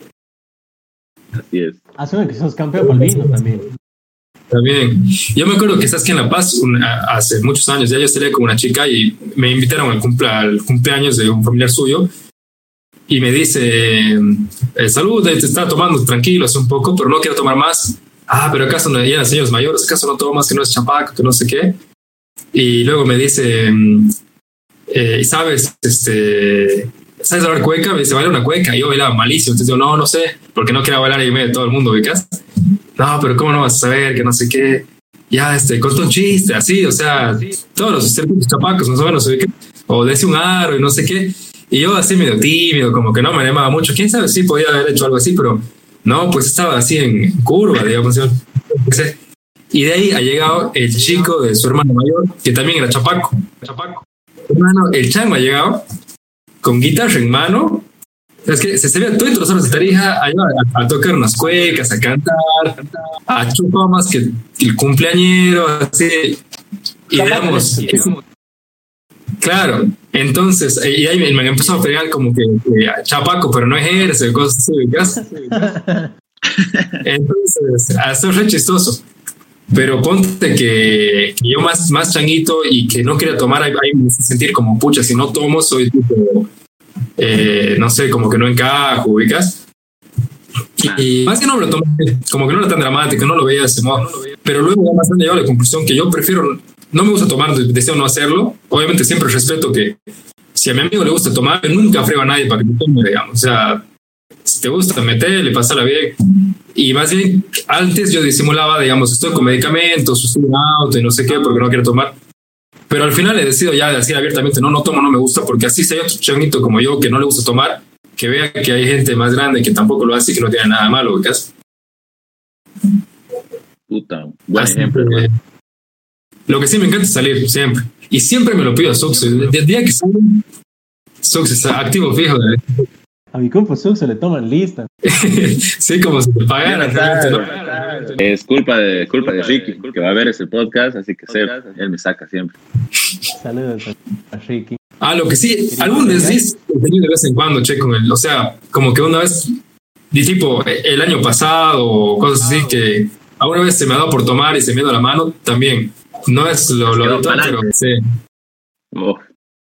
Así es. Asumen que sos campeón por el vino también. También. Yo me acuerdo que estás aquí en La Paz un, hace muchos años, ya yo salía con una chica y me invitaron al, cumple, al cumpleaños de un familiar suyo. Y me dice, eh, salud, te está tomando tranquilo hace un poco, pero no quiero tomar más. Ah, pero acaso no eran señores mayores, acaso no tomas, que no es chapaco, que no sé qué. Y luego me dice, eh, ¿sabes? Este, ¿sabes bailar cueca? Me dice, ¿baila una cueca? Y yo bailaba malísimo. Entonces digo, no, no sé, porque no quería bailar en medio de todo el mundo, ¿ubicas? No, pero ¿cómo no vas a saber? Que no sé qué. Ya, este, contó un chiste, así, o sea, todos los estereotipos chapacos, más o menos, ¿ubicas? O decía un aro y no sé qué. Y yo así medio tímido, como que no me animaba mucho. ¿Quién sabe si podía haber hecho algo así? Pero no, pues estaba así en curva, digamos. Yo, y de ahí ha llegado el chico de su hermano mayor, que también era chapaco. chapaco. Hermano, el chango ha llegado con guitarra en mano. Es que se veía todas las horas de Tarija a, a, a tocar unas cuecas, a cantar, a chupar más que el cumpleañero, así. Y digamos, es, claro, entonces, y ahí me empezó a pegar como que, que chapaco, pero no ejerce, cosas así. Entonces, esto es re chistoso. Pero ponte que, que yo más, más changuito y que no quería tomar, ahí, ahí me hice sentir como pucha, si no tomo soy tipo, eh, no sé, como que no encajo, ubicas. Y, y más que no me lo tomé, como que no era tan dramático, no lo veía de ese modo. Pero luego ya más han llegado a la conclusión que yo prefiero, no me gusta tomar, deseo no hacerlo. Obviamente siempre respeto que si a mi amigo le gusta tomar, nunca frego a nadie para que me tome, digamos. O sea, si te gusta, metele, pásala bien. Y más bien, antes yo disimulaba, digamos, estoy con medicamentos, estoy en auto y no sé qué, porque no quiero tomar. Pero al final he decidido ya decir abiertamente, no, no tomo, no me gusta, porque así si hay otro changuito como yo que no le gusta tomar, que vea que hay gente más grande que tampoco lo hace y que no tiene nada malo, ¿verdad? Puta, buen así ejemplo. Que, lo que sí me encanta es salir, siempre. Y siempre me lo pido a Sux. El día que salgo, Sux está activo fijo. ¿eh? A mi compa Sux se le toman lista. Sí, como si te pagara. Es culpa de, culpa de Ricky, que va a ver ese podcast, así que sé, él me saca siempre. Saludos a Ricky. Ah, lo que sí, algún desliz he tenido de vez en cuando, che, con él. O sea, como que una vez, de tipo, el año pasado, o cosas así, que alguna vez se me ha dado por tomar y se me ha dado la mano, también. No es lo, lo de todo, pero sí. Oh.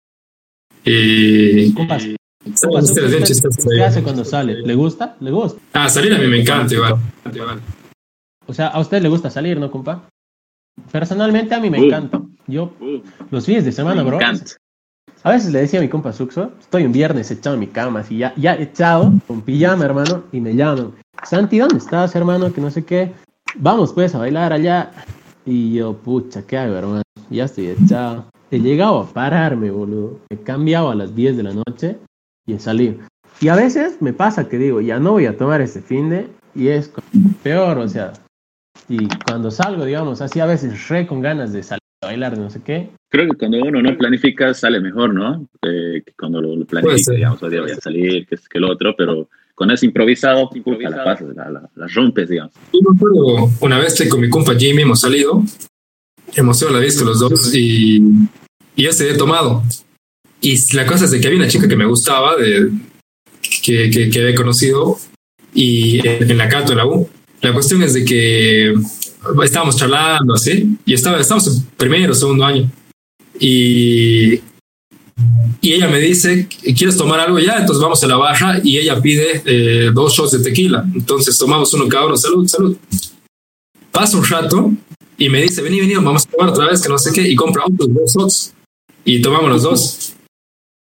Y... Compas, ¿Sabes ustedes bien chistosos? ¿qué hace cuando sale? ¿Le gusta? ¿Le gusta? Ah, salir a mí me encanta igual. O sea, a usted le gusta salir, ¿no, compa? Personalmente a mí me Uh. encanta. Yo, los fines de semana, Me bro. encanta. A veces le decía a mi compa Suxo, estoy un viernes echado en mi cama, así ya, ya echado, con pijama, hermano, y me llaman. Santi, ¿dónde estás, hermano? Que no sé qué. Vamos, pues, a bailar allá. Y yo, pucha, ¿qué hago, hermano? Ya estoy echado. He llegado a pararme, boludo. He cambiado a las diez de la noche y he salido. Y a veces me pasa que digo, ya no voy a tomar este finde, y es peor, o sea. Y cuando salgo, digamos, así a veces re con ganas de salir a bailar, no sé qué. Creo que cuando uno no planifica sale mejor, ¿no? Eh, que cuando lo, lo planifica, digamos, hoy día voy a salir, que es que el otro, pero cuando es improvisado, puta, la pasas, la, la, la rompes, digamos. Yo me acuerdo, una vez que con mi compa Jimmy hemos salido, hemos ido a la disco los dos y, y ya se había tomado. Y la cosa es de que había una chica que me gustaba, de, que, que, que había conocido, y en, en la Cato, en la U. La cuestión es de que estábamos charlando así, y estaba, estábamos en primero, segundo año. Y, y ella me dice, ¿quieres tomar algo ya? Entonces vamos a la barra y ella pide eh, dos shots de tequila. Entonces tomamos uno cada uno. Salud, salud. Pasa un rato y me dice, vení, vení, vamos a tomar otra vez, que no sé qué. Y compra otros dos shots y tomamos los dos.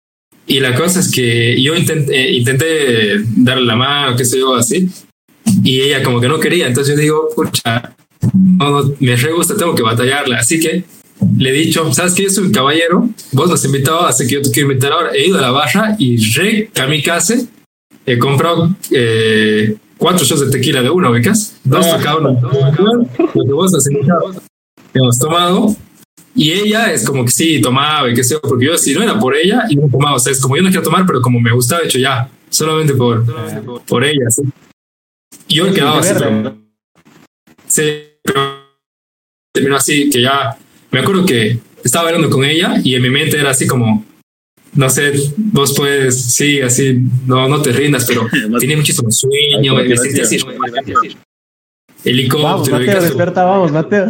Y la cosa es que yo intenté, intenté darle la mano, qué sé yo, así, y ella como que no quería. Entonces yo digo, pucha, no, no, me re gusta, tengo que batallarla. Así que le he dicho, ¿sabes qué? Yo soy un caballero, vos me has invitado, así que yo te quiero invitar ahora. He ido a la barra y re kamikaze, he comprado eh, cuatro shots de tequila de uno, ¿becas? Dos de cada uno. Lo que vos has invitado, hemos tomado. Y ella es como que sí, tomaba y qué sé yo, porque yo si no era por ella, y no tomaba. O sea, es como yo no quiero tomar, pero como me gustaba, he hecho ya, solamente por, por ella, ¿sí? Y yo me quedaba así, pero, sí, pero terminó así, que ya, me acuerdo que estaba hablando con ella y en mi mente era así como, no sé, vos puedes, sí, así, no, no te rindas, pero tenía muchísimo sueño, me sentía así, helicóptero. Vamos, Mateo, despierta, vamos, Mateo.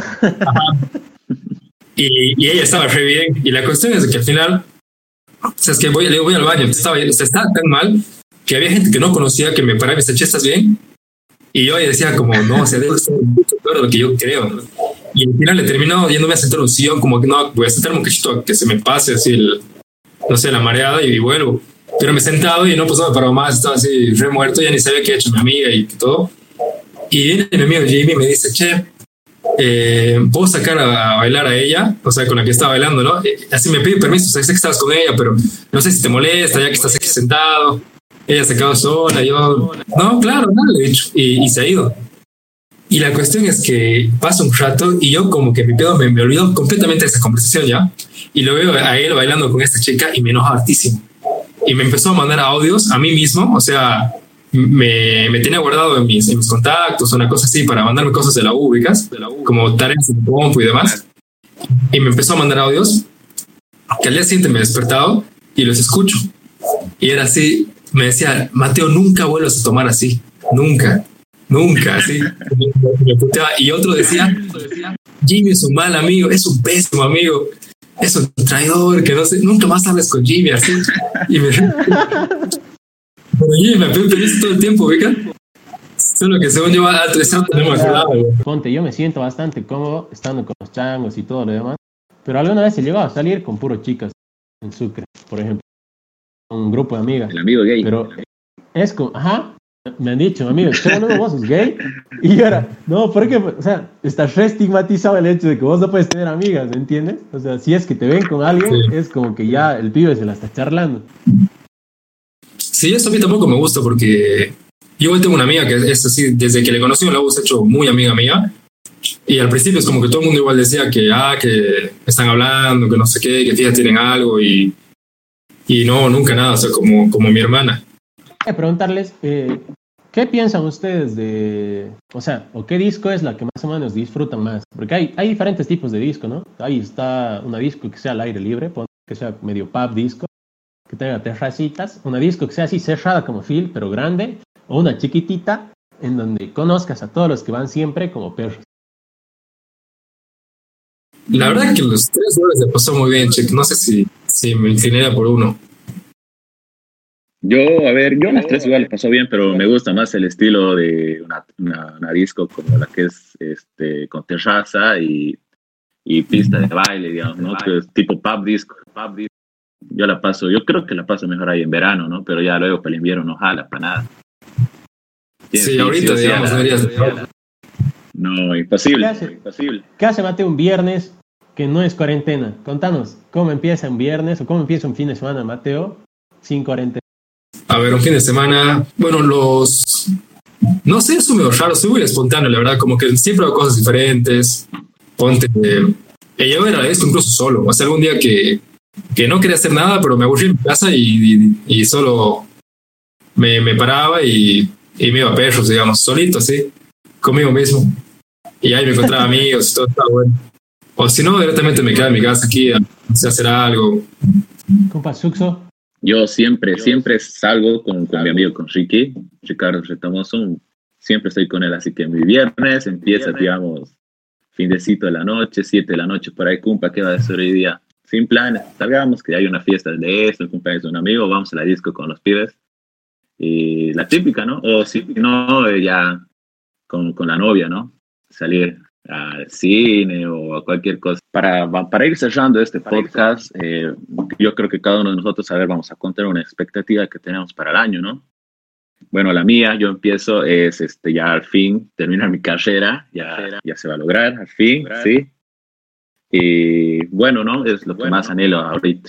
Y, y ella estaba re bien. Y la cuestión es que al final, o sea, es que voy, le voy al baño, estaba, o sea, estaba tan mal que había gente que no conocía que me paraba y me decía, che, ¿estás bien? Y yo decía como, no, o sea, debe ser mucho peor de lo que yo creo, ¿no? Y al final le terminó yéndome a sentar un sillón, como que no, voy a sentarme un cachito a que se me pase así, el, no sé, la mareada y vuelvo. Pero me he sentado y no, pues no me paro más, estaba así re muerto, ya ni sabía qué ha hecho mi amiga y todo. Y viene mi amigo Jimmy y me dice, che, eh, ¿puedo sacar a, a bailar a ella? O sea, con la que estaba bailando, ¿no? Eh, así me pide permiso, o sea, sé que estabas con ella, pero no sé si te molesta, ya que estás aquí sentado. Ella se quedó sola, yo, no, claro, no, le he dicho, y, y se ha ido. Y la cuestión es que pasa un rato y yo como que mi pedo me, me olvido completamente de esa conversación ya, y lo veo a él bailando con esta chica y me enoja hartísimo. Y me empezó a mandar audios a mí mismo, o sea, me, me tenía guardado en mis, en mis contactos, una cosa así, para mandarme cosas de la U, ¿ubicas? Como tareas en compu y demás. Y me empezó a mandar audios que al día siguiente me he despertado y los escucho. Y era así, me decía, Mateo, nunca vuelvas a tomar así, nunca, nunca, así. Y otro decía, Jimmy es un mal amigo, es un pésimo amigo, es un traidor, que no sé, nunca más hables con Jimmy, así. Y me... Pero Jimmy me apetece feliz todo el tiempo, ¿ubica? Solo que según yo, ah, no me acordaba. Ponte, yo me siento bastante cómodo estando con los changos y todo lo demás, pero alguna vez he llegado a salir con puros chicas en Sucre, por ejemplo. Un grupo de amigas. El amigo gay. Pero es como, ajá, me han dicho, amigo, ¿qué no vos sos gay? Y yo era, no, porque, o sea, está re estigmatizado el hecho de que vos no puedes tener amigas, ¿me entiendes? O sea, si es que te ven con alguien, sí, es como que ya el pibe se la está charlando. Sí, eso a mí tampoco me gusta porque yo igual tengo una amiga que es así, desde que le conocí en la U se ha hecho muy amiga mía. Y al principio es como que todo el mundo igual decía que, ah, que están hablando, que no sé qué, que fíjate tienen algo y... Y no, nunca nada, o sea, como, como mi hermana. Voy a preguntarles, eh, ¿qué piensan ustedes de, o sea, o qué disco es la que más o menos disfrutan más? Porque hay, hay diferentes tipos de disco, ¿no? Ahí está una disco que sea al aire libre, que sea medio pub disco, que tenga terracitas, una disco que sea así cerrada como Phil, pero grande, o una chiquitita, en donde conozcas a todos los que van siempre como perros. La verdad que los tres horas se pasó muy bien, Chick. No sé si, si me inclinaría por uno. Yo, a ver, yo en las tres igual le pasó bien, pero me gusta más el estilo de una, una, una disco como la que es este, con terraza y, y pista de baile, digamos, ¿no? Que es tipo pub disco, pub disco. Yo la paso, yo creo que la paso mejor ahí en verano, ¿no? Pero ya luego para el invierno no jala para nada. Sí, sí, ahorita, sí, digamos, deberías... No, imposible, ¿Qué hace, imposible. ¿Qué hace Mateo un viernes que no es cuarentena? Contanos, ¿cómo empieza un viernes o cómo empieza un fin de semana, Mateo, sin cuarentena? A ver, un fin de semana, bueno, los... No sé, eso medio raro, soy muy espontáneo, la verdad, como que siempre hago cosas diferentes. Ponte... Eh, yo era esto incluso solo, o sea, algún día que, que no quería hacer nada, pero me aburrí en mi casa y, y, y solo me, me paraba y, y me iba a perros, digamos, solito, así, conmigo mismo. Y ahí me encontraba amigos y todo estaba bueno. O si no, directamente me quedaba en mi casa aquí a, a hacer algo. Compa Suxo. Yo siempre, siempre salgo con, con mi amigo, con Ricky, Ricardo Retamoso. Siempre estoy con él, así que mi viernes empieza, digamos, findecito de la noche, siete de la noche, por ahí, compa, ¿qué va a hacer hoy día? Sin planes, salgamos, que hay una fiesta de esto, el cumpleaños de un amigo, vamos a la disco con los pibes. Y la típica, ¿no? O si no, ya con, con la novia, ¿no? Salir al cine o a cualquier cosa. Para, para ir cerrando este podcast, eh, yo creo que cada uno de nosotros, a ver, vamos a contar una expectativa que tenemos para el año, ¿no? Bueno, la mía, yo empiezo, es este, ya al fin terminar mi carrera, ya, ya se va a lograr, al fin, sí. Y bueno, ¿no? Es lo que más anhelo ahorita.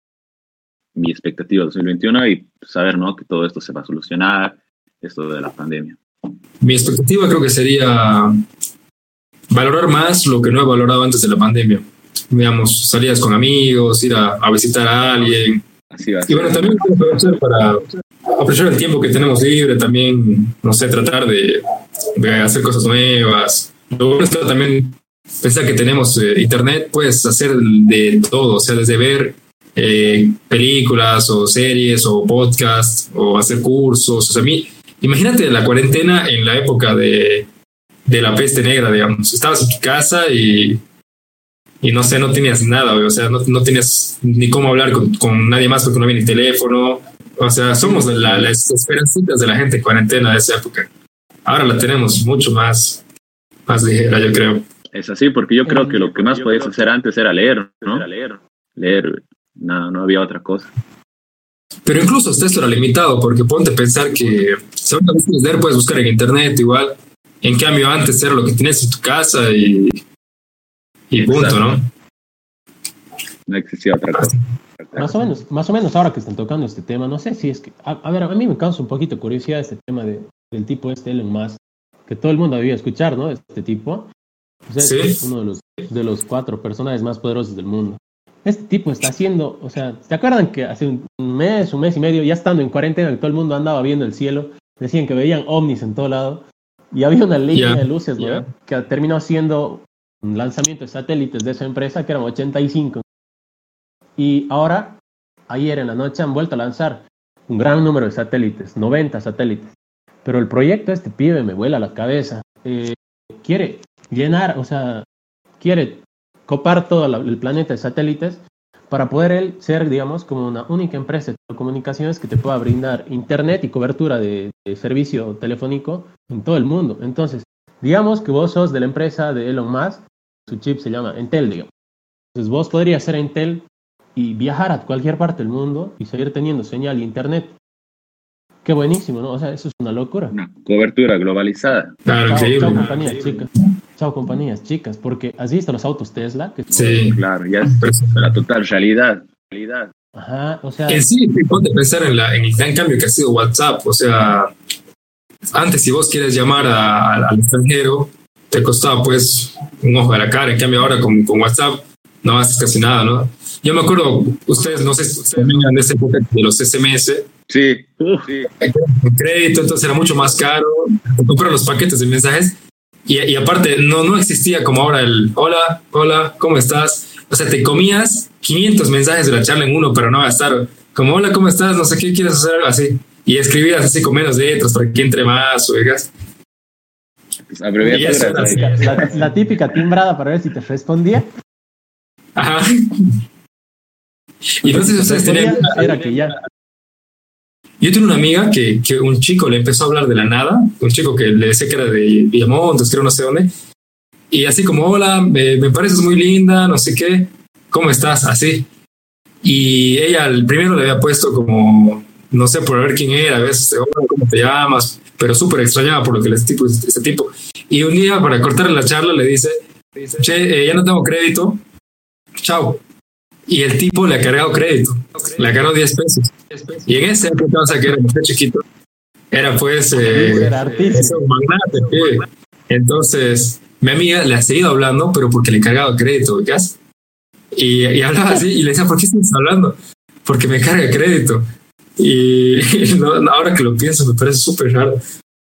Mi expectativa de dos mil veintiuno y saber, ¿no? Que todo esto se va a solucionar, esto de la pandemia. Mi expectativa creo que sería valorar más lo que no he valorado antes de la pandemia. Digamos, salidas con amigos, ir a, a visitar a alguien. Así va a y bueno, también aprovechar para aprovechar el tiempo que tenemos libre, también, no sé, tratar de, de hacer cosas nuevas. Lo bueno es también pensar que tenemos eh, internet, puedes hacer de todo, o sea, desde ver eh, películas o series o podcasts o hacer cursos. O sea, a mí, imagínate la cuarentena en la época de, de la peste negra, digamos. Estabas en tu casa y, y no sé, no tenías nada, o sea, no, no tenías ni cómo hablar con, con nadie más porque no había ni teléfono. O sea, somos la, las esperancitas de la gente en cuarentena de esa época. Ahora la tenemos mucho más, más ligera, yo creo. Es así, porque yo creo que lo que más podías hacer antes era leer, ¿no? Leer, leer, no, no había otra cosa. Pero incluso hasta esto era limitado, porque ponte a pensar que si ahora quieres leer, puedes buscar en internet igual. En cambio, antes era lo que tenías en tu casa y, y punto, ¿no? No existía otra cosa. Más o menos, más o menos ahora que están tocando este tema, no sé si es que, a, a ver, a mí me causa un poquito de curiosidad este tema de, del tipo este Elon Musk, que todo el mundo había escuchar, ¿no? Este tipo, o sea, ¿Sí? Es uno de los, de los cuatro personajes más poderosos del mundo. Este tipo está haciendo, o sea, ¿te acuerdan que hace un mes, un mes y medio, ya estando en cuarentena, que todo el mundo andaba viendo el cielo, decían que veían ovnis en todo lado, y había una línea yeah. de luces, ¿no? Yeah. Que terminó siendo un lanzamiento de satélites de esa empresa, que eran ochenta y cinco. Y ahora, ayer en la noche, han vuelto a lanzar un gran número de satélites, noventa satélites. Pero el proyecto este pibe me vuela la cabeza. Eh, quiere llenar, o sea, quiere copar todo la, el planeta de satélites para poder él ser, digamos, como una única empresa de telecomunicaciones que te pueda brindar internet y cobertura de, de servicio telefónico en todo el mundo. Entonces, digamos que vos sos de la empresa de Elon Musk, su chip se llama Entel, digamos. Entonces vos podrías ser Entel y viajar a cualquier parte del mundo y seguir teniendo señal y internet. Qué buenísimo, ¿no? O sea, eso es una locura. Una cobertura globalizada. Claro, chao, sí, chao bueno. compañías chicas. Chao compañías chicas, porque has visto los autos Tesla. Que Sí, claro, ya es la total realidad. realidad. Ajá, o sea. En sí, ponte a pensar en, la, en el gran cambio que ha sido WhatsApp. O sea, antes si vos quieres llamar a, a, al extranjero, te costaba pues un ojo de la cara. En cambio ahora con, con WhatsApp no haces casi nada, ¿no? Yo me acuerdo, ustedes, no sé si ustedes vengan de esa época de los S M S. Sí, uh, sí. Con crédito, entonces era mucho más caro. Comprar los paquetes de mensajes. Y, y aparte, no, no existía como ahora el hola, hola, ¿cómo estás? O sea, te comías quinientos mensajes de la charla en uno, pero no gastar. Como hola, ¿cómo estás? No sé qué quieres hacer, algo así. Y escribías así con menos letras para que entre más, oigas. Pues abreviaturas, la, típica, la, la típica timbrada para ver si te respondía. Ajá. Y entonces ustedes tenían... Era que ya... Yo tengo una amiga que, que un chico le empezó a hablar de la nada, un chico que le decía que era de Villamontes, que era no sé dónde, y así como, hola, me, me pareces muy linda, no sé qué, ¿cómo estás? Así. Y ella al primero le había puesto como, no sé, por ver quién era, a veces, hola, ¿cómo te llamas? Pero súper extrañaba por lo que le tipo, ese tipo. Y un día, para cortarle la charla, le dice, che, eh, ya no tengo crédito, chao. Y el tipo le ha cargado crédito, le ha cargado diez pesos. Y en ese época, o sea, que era muy chiquito, era pues eh, era artístico. Un magnate. ¿Qué? Entonces, mi amiga le ha seguido hablando, pero porque le cargaba crédito, ¿ves? Y, y hablaba así y le decía, ¿por qué estás hablando? Porque me carga crédito. Y, y no, ahora que lo pienso, me parece súper raro.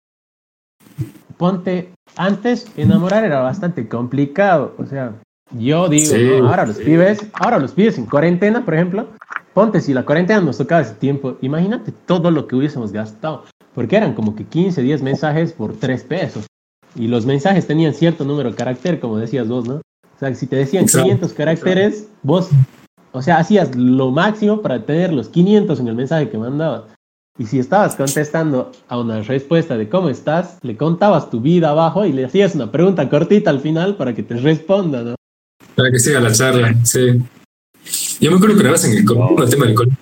Ponte, antes enamorar era bastante complicado, o sea... Yo digo, sí, ¿no? Ahora los sí. pibes, ahora los pibes en cuarentena, por ejemplo, ponte si la cuarentena nos tocaba ese tiempo, imagínate todo lo que hubiésemos gastado, porque eran como que quince, diez mensajes por tres pesos, y los mensajes tenían cierto número de carácter, como decías vos, ¿no? O sea, si te decían exacto, quinientos caracteres, exacto. Vos, o sea, hacías lo máximo para tener los quinientos en el mensaje que mandabas. Y si estabas contestando a una respuesta de cómo estás, le contabas tu vida abajo y le hacías una pregunta cortita al final para que te responda, ¿no? Para que siga la charla, sí. Yo me acuerdo que una vez en el, con el tema del colegio,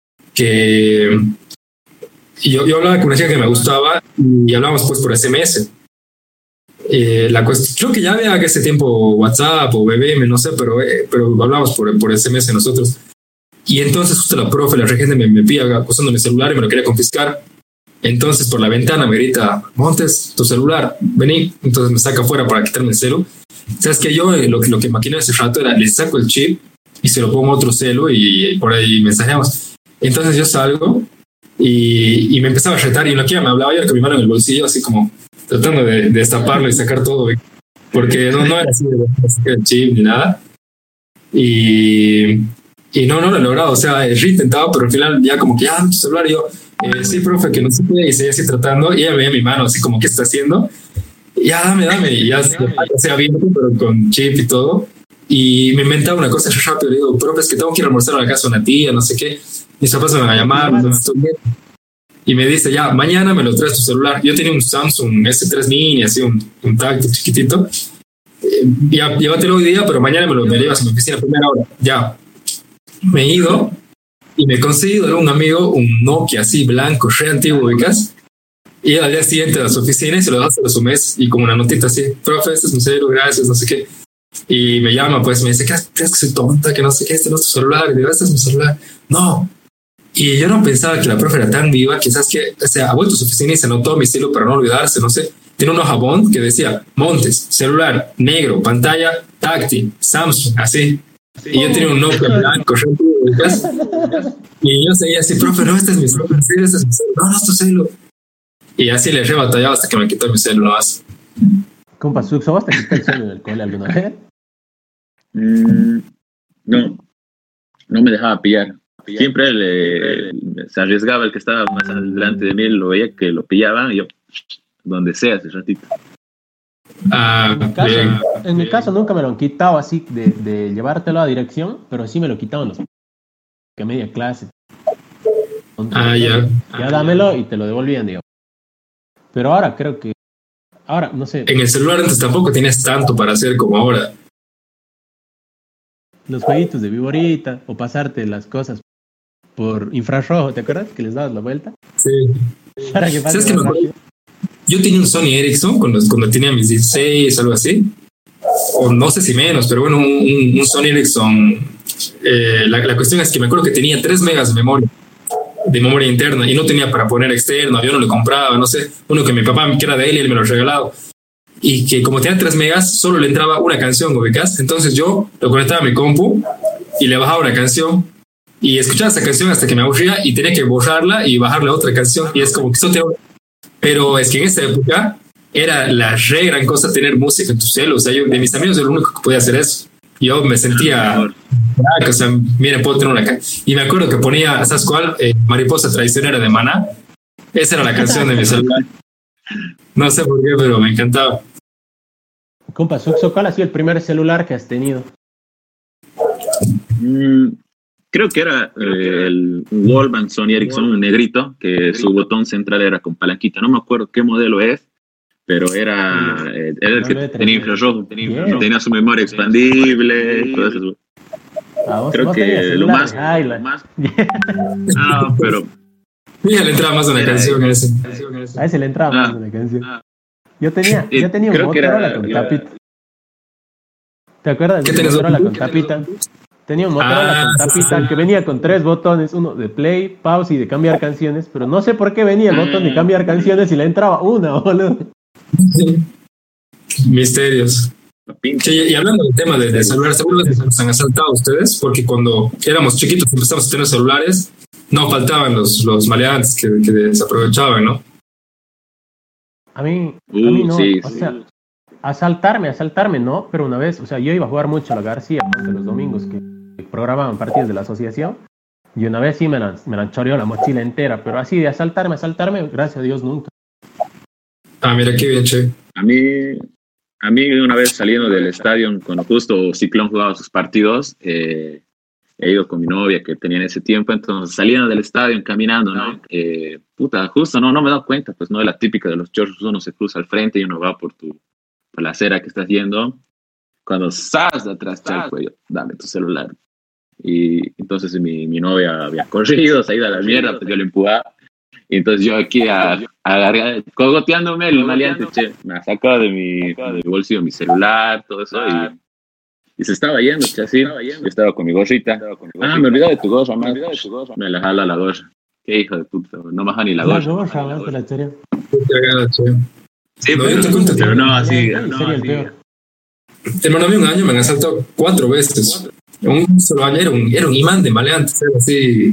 que yo, yo hablaba con una chica que me gustaba y hablábamos pues por S M S. Eh, la cuestión, creo que ya había que ese tiempo WhatsApp o B B M, no sé, pero, eh, pero hablábamos por, por S M S nosotros. Y entonces justo la profe, la regente, me, me pilla usando mi celular y me lo quería confiscar. Entonces por la ventana me grita, Montes, tu celular, vení. Entonces me saca afuera para quitarme el celu. Sabes que yo eh, lo, lo que maquiné hace rato era, le saco el chip y se lo pongo a otro celu y, y por ahí mensajeamos. Entonces yo salgo y, y me empezaba a retar y lo que ella me hablaba yo con mi mano en el bolsillo, así como tratando de, de destaparlo y sacar todo, porque no, no era así de el chip ni nada. Y... Y no, no lo he logrado, o sea, he reintentado, pero al final ya como que, ah, tu celular, y yo, eh, sí, profe, que no se puede, y seguía así tratando, y ella veía mi mano, así como, ¿qué está haciendo? Y ya, dame, dame, y ya, o sea, abierto, pero con chip y todo, y me inventaba una cosa rápido, le digo, profe, es que tengo que ir a almorzar a la casa de una tía, no sé qué, mis papás me van a llamar, no estoy bien. Y me dice, ya, mañana me lo traes tu celular. Yo tenía un Samsung S tres Mini, así, un, un táctil chiquitito, eh, ya, llévatelo hoy día, pero mañana me lo me llevas a mi oficina a primera hora, ya. Me he ido y me he conseguido un amigo un Nokia así blanco, re antiguo, ubicas, y al día siguiente a su oficina y se lo da a su mes y como una notita así, profe, este es mi celu, gracias, no sé qué, y me llama, pues me dice, ¿crees que soy tonta? Que no sé qué, este no es tu celular, y digo, este es mi celular, no, y yo no pensaba que la profe era tan viva, quizás que, o sea, ha vuelto a su oficina y se anotó mi estilo para no olvidarse, no sé, tiene un hojabón que decía, Montes, celular, negro, pantalla, táctil, Samsung, así. Y yo tenía un Nokia blanco, y yo seguía así, profe, no, este es mi celular, este es mi celular, no, no es tu celular. Y así le rebatallaba hasta que me quitó mi celular más. Compa, ¿Suxo, vas a quitar el celular en el cole alguna vez? Mm, no, no me dejaba pillar. Siempre le, se arriesgaba el que estaba más adelante de mí, lo veía que lo pillaba, y yo, donde sea, ese ratito. Ah, en, mi caso, bien, en bien. mi caso nunca me lo han quitado así de, de llevártelo a dirección, pero sí me lo quitaban los que media clase. Entonces, Ah, ya. Ya Ah, dámelo y te lo devolvían, digo. Pero ahora creo que, ahora no sé, En el celular antes tampoco tienes tanto para hacer como ahora. los jueguitos de viborita o pasarte las cosas por infrarrojo, ¿te acuerdas? Que les dabas la vuelta. Sí. Para que pase ¿Sabes qué más me acuerdo? rápido. Yo tenía un Sony Ericsson cuando, cuando tenía mis dieciséis, algo así. O no sé si menos, pero bueno, un, un, un Sony Ericsson. Eh, la, la cuestión es que me acuerdo que tenía tres megas de memoria, de memoria interna, y no tenía para poner externo, yo no lo compraba, no sé, uno que mi papá, que era de él, y él me lo regalado. Y que como tenía tres megas, solo le entraba una canción, ubicás. Entonces yo lo conectaba a mi compu y le bajaba una canción. Y escuchaba esa canción hasta que me aburría y tenía que borrarla y bajarle otra canción. Y es como que eso te... Pero es que en esa época era la re gran cosa tener música en tu celu. O sea, yo de mis amigos era el único que podía hacer eso. Yo me sentía... O sea, mire, puedo tener una canción. Y me acuerdo que ponía, ¿sabes cuál? Eh, Mariposa Traicionera de Maná. Esa era la canción de mi celular. No sé por qué, pero me encantaba. Compa, Suxo, ¿cuál ha sido el primer celular que has tenido? Mm, creo que era eh, el Wallman Sony Ericsson, un negrito, que su botón central era con palanquita. No me acuerdo qué modelo es, pero era, eh, era el que tenía infrarrojo, tenía, tenía su memoria expandible, todo eso. Ah, vos, Creo vos que lo más, lo más... No, pero... Mira, le entraba más una Era, canción a ese. A ese le entraba Ah, más una canción. ah. Yo tenía, Eh, yo tenía un creo que Motorola era- con era- tapita. ¿Te acuerdas ¿Qué de un tenés? Motorola con tapita? Tenía un Motorola Ah, con sí, tapita sí. que venía con tres botones, uno de play, pause y de cambiar canciones, pero no sé por qué venía el botón de cambiar canciones y le entraba una, boludo. Misterios. Pinche. Sí, y hablando del tema de, de celulares, ¿seguro que nos han asaltado ustedes? Porque cuando éramos chiquitos y empezamos a tener celulares, no faltaban los, los maleantes que, que desaprovechaban, ¿no? A mí, a Uh, mí no, sí, o sí. sea, asaltarme, asaltarme no, pero una vez, o sea, yo iba a jugar mucho a la García de los domingos que programaban partidos de la asociación, y una vez sí me la, me la choreó la mochila entera, pero así de asaltarme, asaltarme, gracias a Dios nunca. Ah, mira, qué bien, che. A mí, a mí una vez saliendo del estadio, cuando justo Ciclón jugaba sus partidos, eh, he ido con mi novia que tenía en ese tiempo, entonces saliendo del estadio caminando, ¿no? Eh, puta, justo, no, no me he dado cuenta, pues no, de la típica de los chorros, uno se cruza al frente y uno va por tu, por la acera que estás yendo, cuando sales de atrás, chal, cuello, dame tu celular. Y entonces mi, mi novia había corrido, se ha ido a la mierda, pues yo le empujaba. Y entonces yo aquí a, a, a, cogoteándome el maleante, che, me ha sacado de mi, de mi bolsillo mi celular, todo eso, y, y se estaba yendo, che, así. Yo estaba con mi gorrita. Ah, me olvidé de tu gorra, más. Me la jala la gorra. Qué hijo de puta, no baja ni la gorra. La gorra, más de la historia. Sí, no, pero, pero, pero no, así. No, sería el así. peor. Hermano, a mí un año me han asaltado cuatro veces. Un solo año era un, era un imán de maleantes, era así.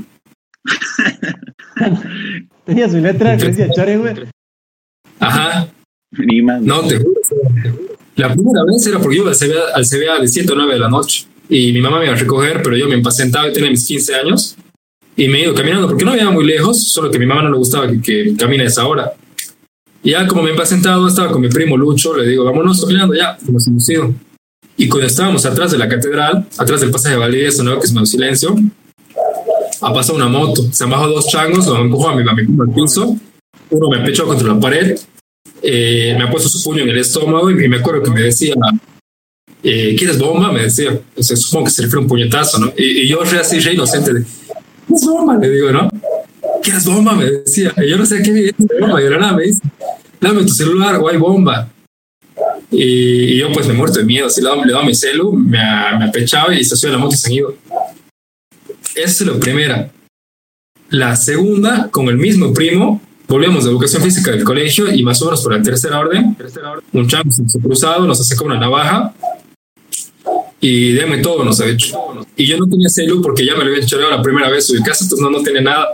Tenía su letra que decía Chore, güey. Ajá. Ni más. No, te juro. La primera vez era porque yo iba al C B A, al C B A de siete o nueve de la noche. Y mi mamá me iba a recoger, pero yo me impacientaba, yo tenía mis quince años. Y me he ido caminando, porque no había muy lejos, solo que a mi mamá no le gustaba que, que camine a esa hora. Y ya como me he impacientado, estaba con mi primo Lucho, le digo, vámonos caminando ya, nos hemos ido. Y cuando estábamos atrás de la catedral, atrás del pasaje de Valdivieso, ¿no? Que es medio silencio, ha pasado una moto, se han bajado dos changos, lo empujó a mi, a mi primo al piso, uno me pechó contra la pared, eh, me ha puesto su puño en el estómago y me acuerdo que me decía, eh, ¿quieres bomba? Me decía, o sea, supongo que se refiere a un puñetazo, ¿no? Y, y yo re así, re inocente, de, ¿quieres bomba? Le digo, ¿no? ¿Quieres bomba? Me decía, y yo no sé qué me dice bomba, y de la nada me dice, dame tu celular o hay bomba. Y, y yo pues me he muerto de miedo, así le doy, le doy mi celu, me ha, me ha pechado y se sube a la moto y se han ido. Esa es la primera. La segunda, con el mismo primo, volvemos de educación física del colegio y más o menos por la tercera orden, un chavo se ha cruzado, nos ha sacado una navaja y déjame todo, nos ha dicho. Y yo no tenía celu porque ya me lo había choreado la primera vez en mi casa, entonces no, no tenía nada.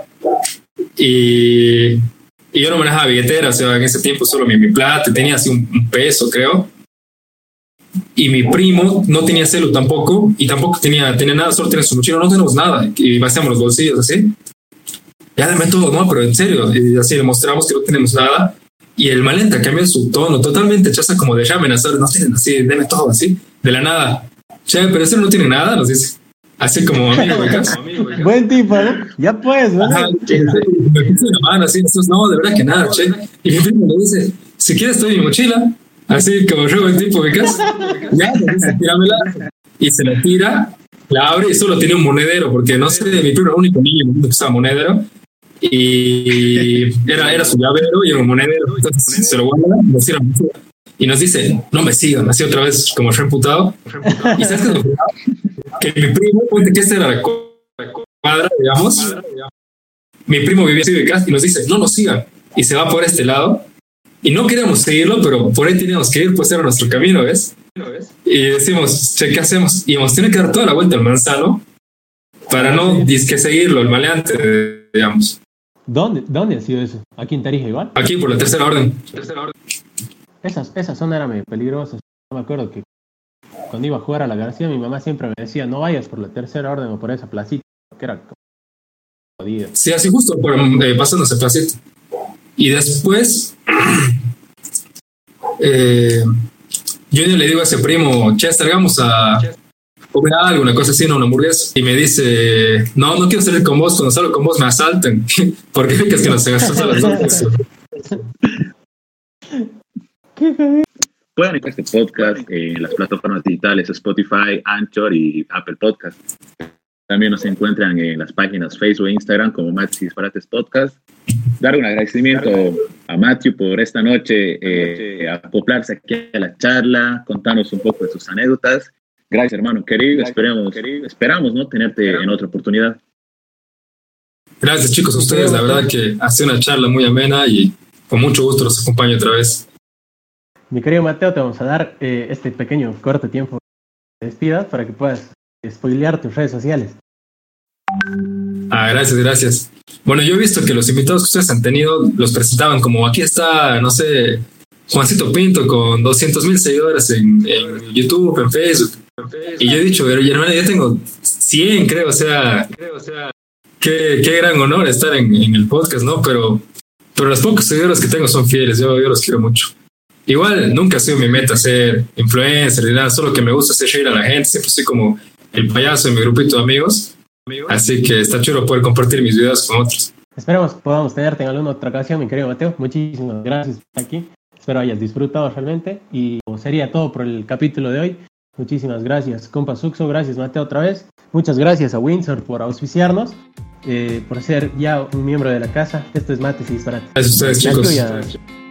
Y, y yo no manejaba billetera, o sea, en ese tiempo solo mi, mi plata, tenía así un, un peso, creo. Y mi primo no tenía celu tampoco, y tampoco tenía, tenía nada, solo tenía su mochila, no tenemos nada, y vaciamos los bolsillos así. Ya dame todo, no, pero en serio, y así le mostramos que no tenemos nada, y el malenta cambió su tono, totalmente chaza, como de ya amenazar, no tienen así, deme todo así, de la nada. Che, pero ese no tiene nada, nos dice. Así como amigo, ¿verdad? Buen tipo, ¿no? Ya pues, ¿no? Ajá, che, me puso la mano así, entonces, no, de verdad que nada, che. Y mi primo le dice, si quieres te doy mi mochila. Así como yo, buen tipo, ¿me quedas? Ya, me dice, tíramela. Y se la tira, la abre y solo tiene un monedero, porque no sé, mi primo era el único niño que usaba monedero. Y era, era su llavero y era un monedero. Entonces se lo guarda, nos tira y nos dice, no me sigan, así otra vez como yo emputado. Y sabes que, que mi primo, cuente que esta era la cuadra, digamos. Mi primo vivía así de casa y nos dice, no nos sigan. Y se va por este lado. Y no queríamos seguirlo, pero por ahí teníamos que ir, pues era nuestro camino, ¿ves? Y decimos, che, ¿qué hacemos? Y hemos tenido que dar toda la vuelta al manzano para no disque seguirlo, el maleante, digamos. ¿Dónde, ¿Dónde ha sido eso? ¿Aquí en Tarija igual? Aquí, por la tercera orden. Tercera orden. Esas, esa zona era medio peligrosa. No me acuerdo que cuando iba a jugar a la García, mi mamá siempre me decía, no vayas por la tercera orden o por esa placita, que era como jodida. Sí, así justo, por, eh, pasando esa placita. Y después, eh, yo le digo a ese primo, che, salgamos a comer algo, una cosa así, no, una hamburguesa. Y me dice, no, no quiero salir con vos, cuando salgo con vos me asaltan. Porque es que nos agastas a las dos. Pueden encontrar este podcast en las plataformas digitales Spotify, Anchor y Apple Podcast. También nos encuentran en las páginas Facebook e Instagram como Matis y Disparates Podcast. Dar un agradecimiento a Matthew por esta noche eh, acoplarse aquí a la charla, contarnos un poco de sus anécdotas. Gracias, hermano querido. Esperemos, esperamos ¿no? tenerte en otra oportunidad. Gracias, chicos, a ustedes. La verdad que hace una charla muy amena y con mucho gusto los acompaño otra vez. Mi querido Mateo, te vamos a dar eh, este pequeño corto tiempo de despida para que puedas spoilear tus redes sociales. Ah, gracias, gracias. Bueno, yo he visto que los invitados que ustedes han tenido los presentaban como aquí está, no sé, Juancito Pinto con doscientos mil seguidores en, en YouTube, en Facebook. Y yo he dicho, pero hermano, yo tengo cien, creo, o sea, qué, qué gran honor estar en, en el podcast, ¿no? Pero, pero los pocos seguidores que tengo son fieles, yo, yo los quiero mucho. Igual nunca ha sido mi meta ser influencer ni nada, solo que me gusta hacer reír a la gente, siempre soy como el payaso de mi grupito de amigos. Así que está chulo poder compartir mis videos con otros. Esperamos podamos tenerte en alguna otra ocasión, mi querido Mateo. Muchísimas gracias por estar aquí. Espero hayas disfrutado realmente. Y sería todo por el capítulo de hoy. Muchísimas gracias, compa Suxo. Gracias, Mateo, otra vez. Muchas gracias a Windsor por auspiciarnos, eh, por ser ya un miembro de la casa. Esto es Mates y Disparates. Gracias a ustedes, chicos. Ya,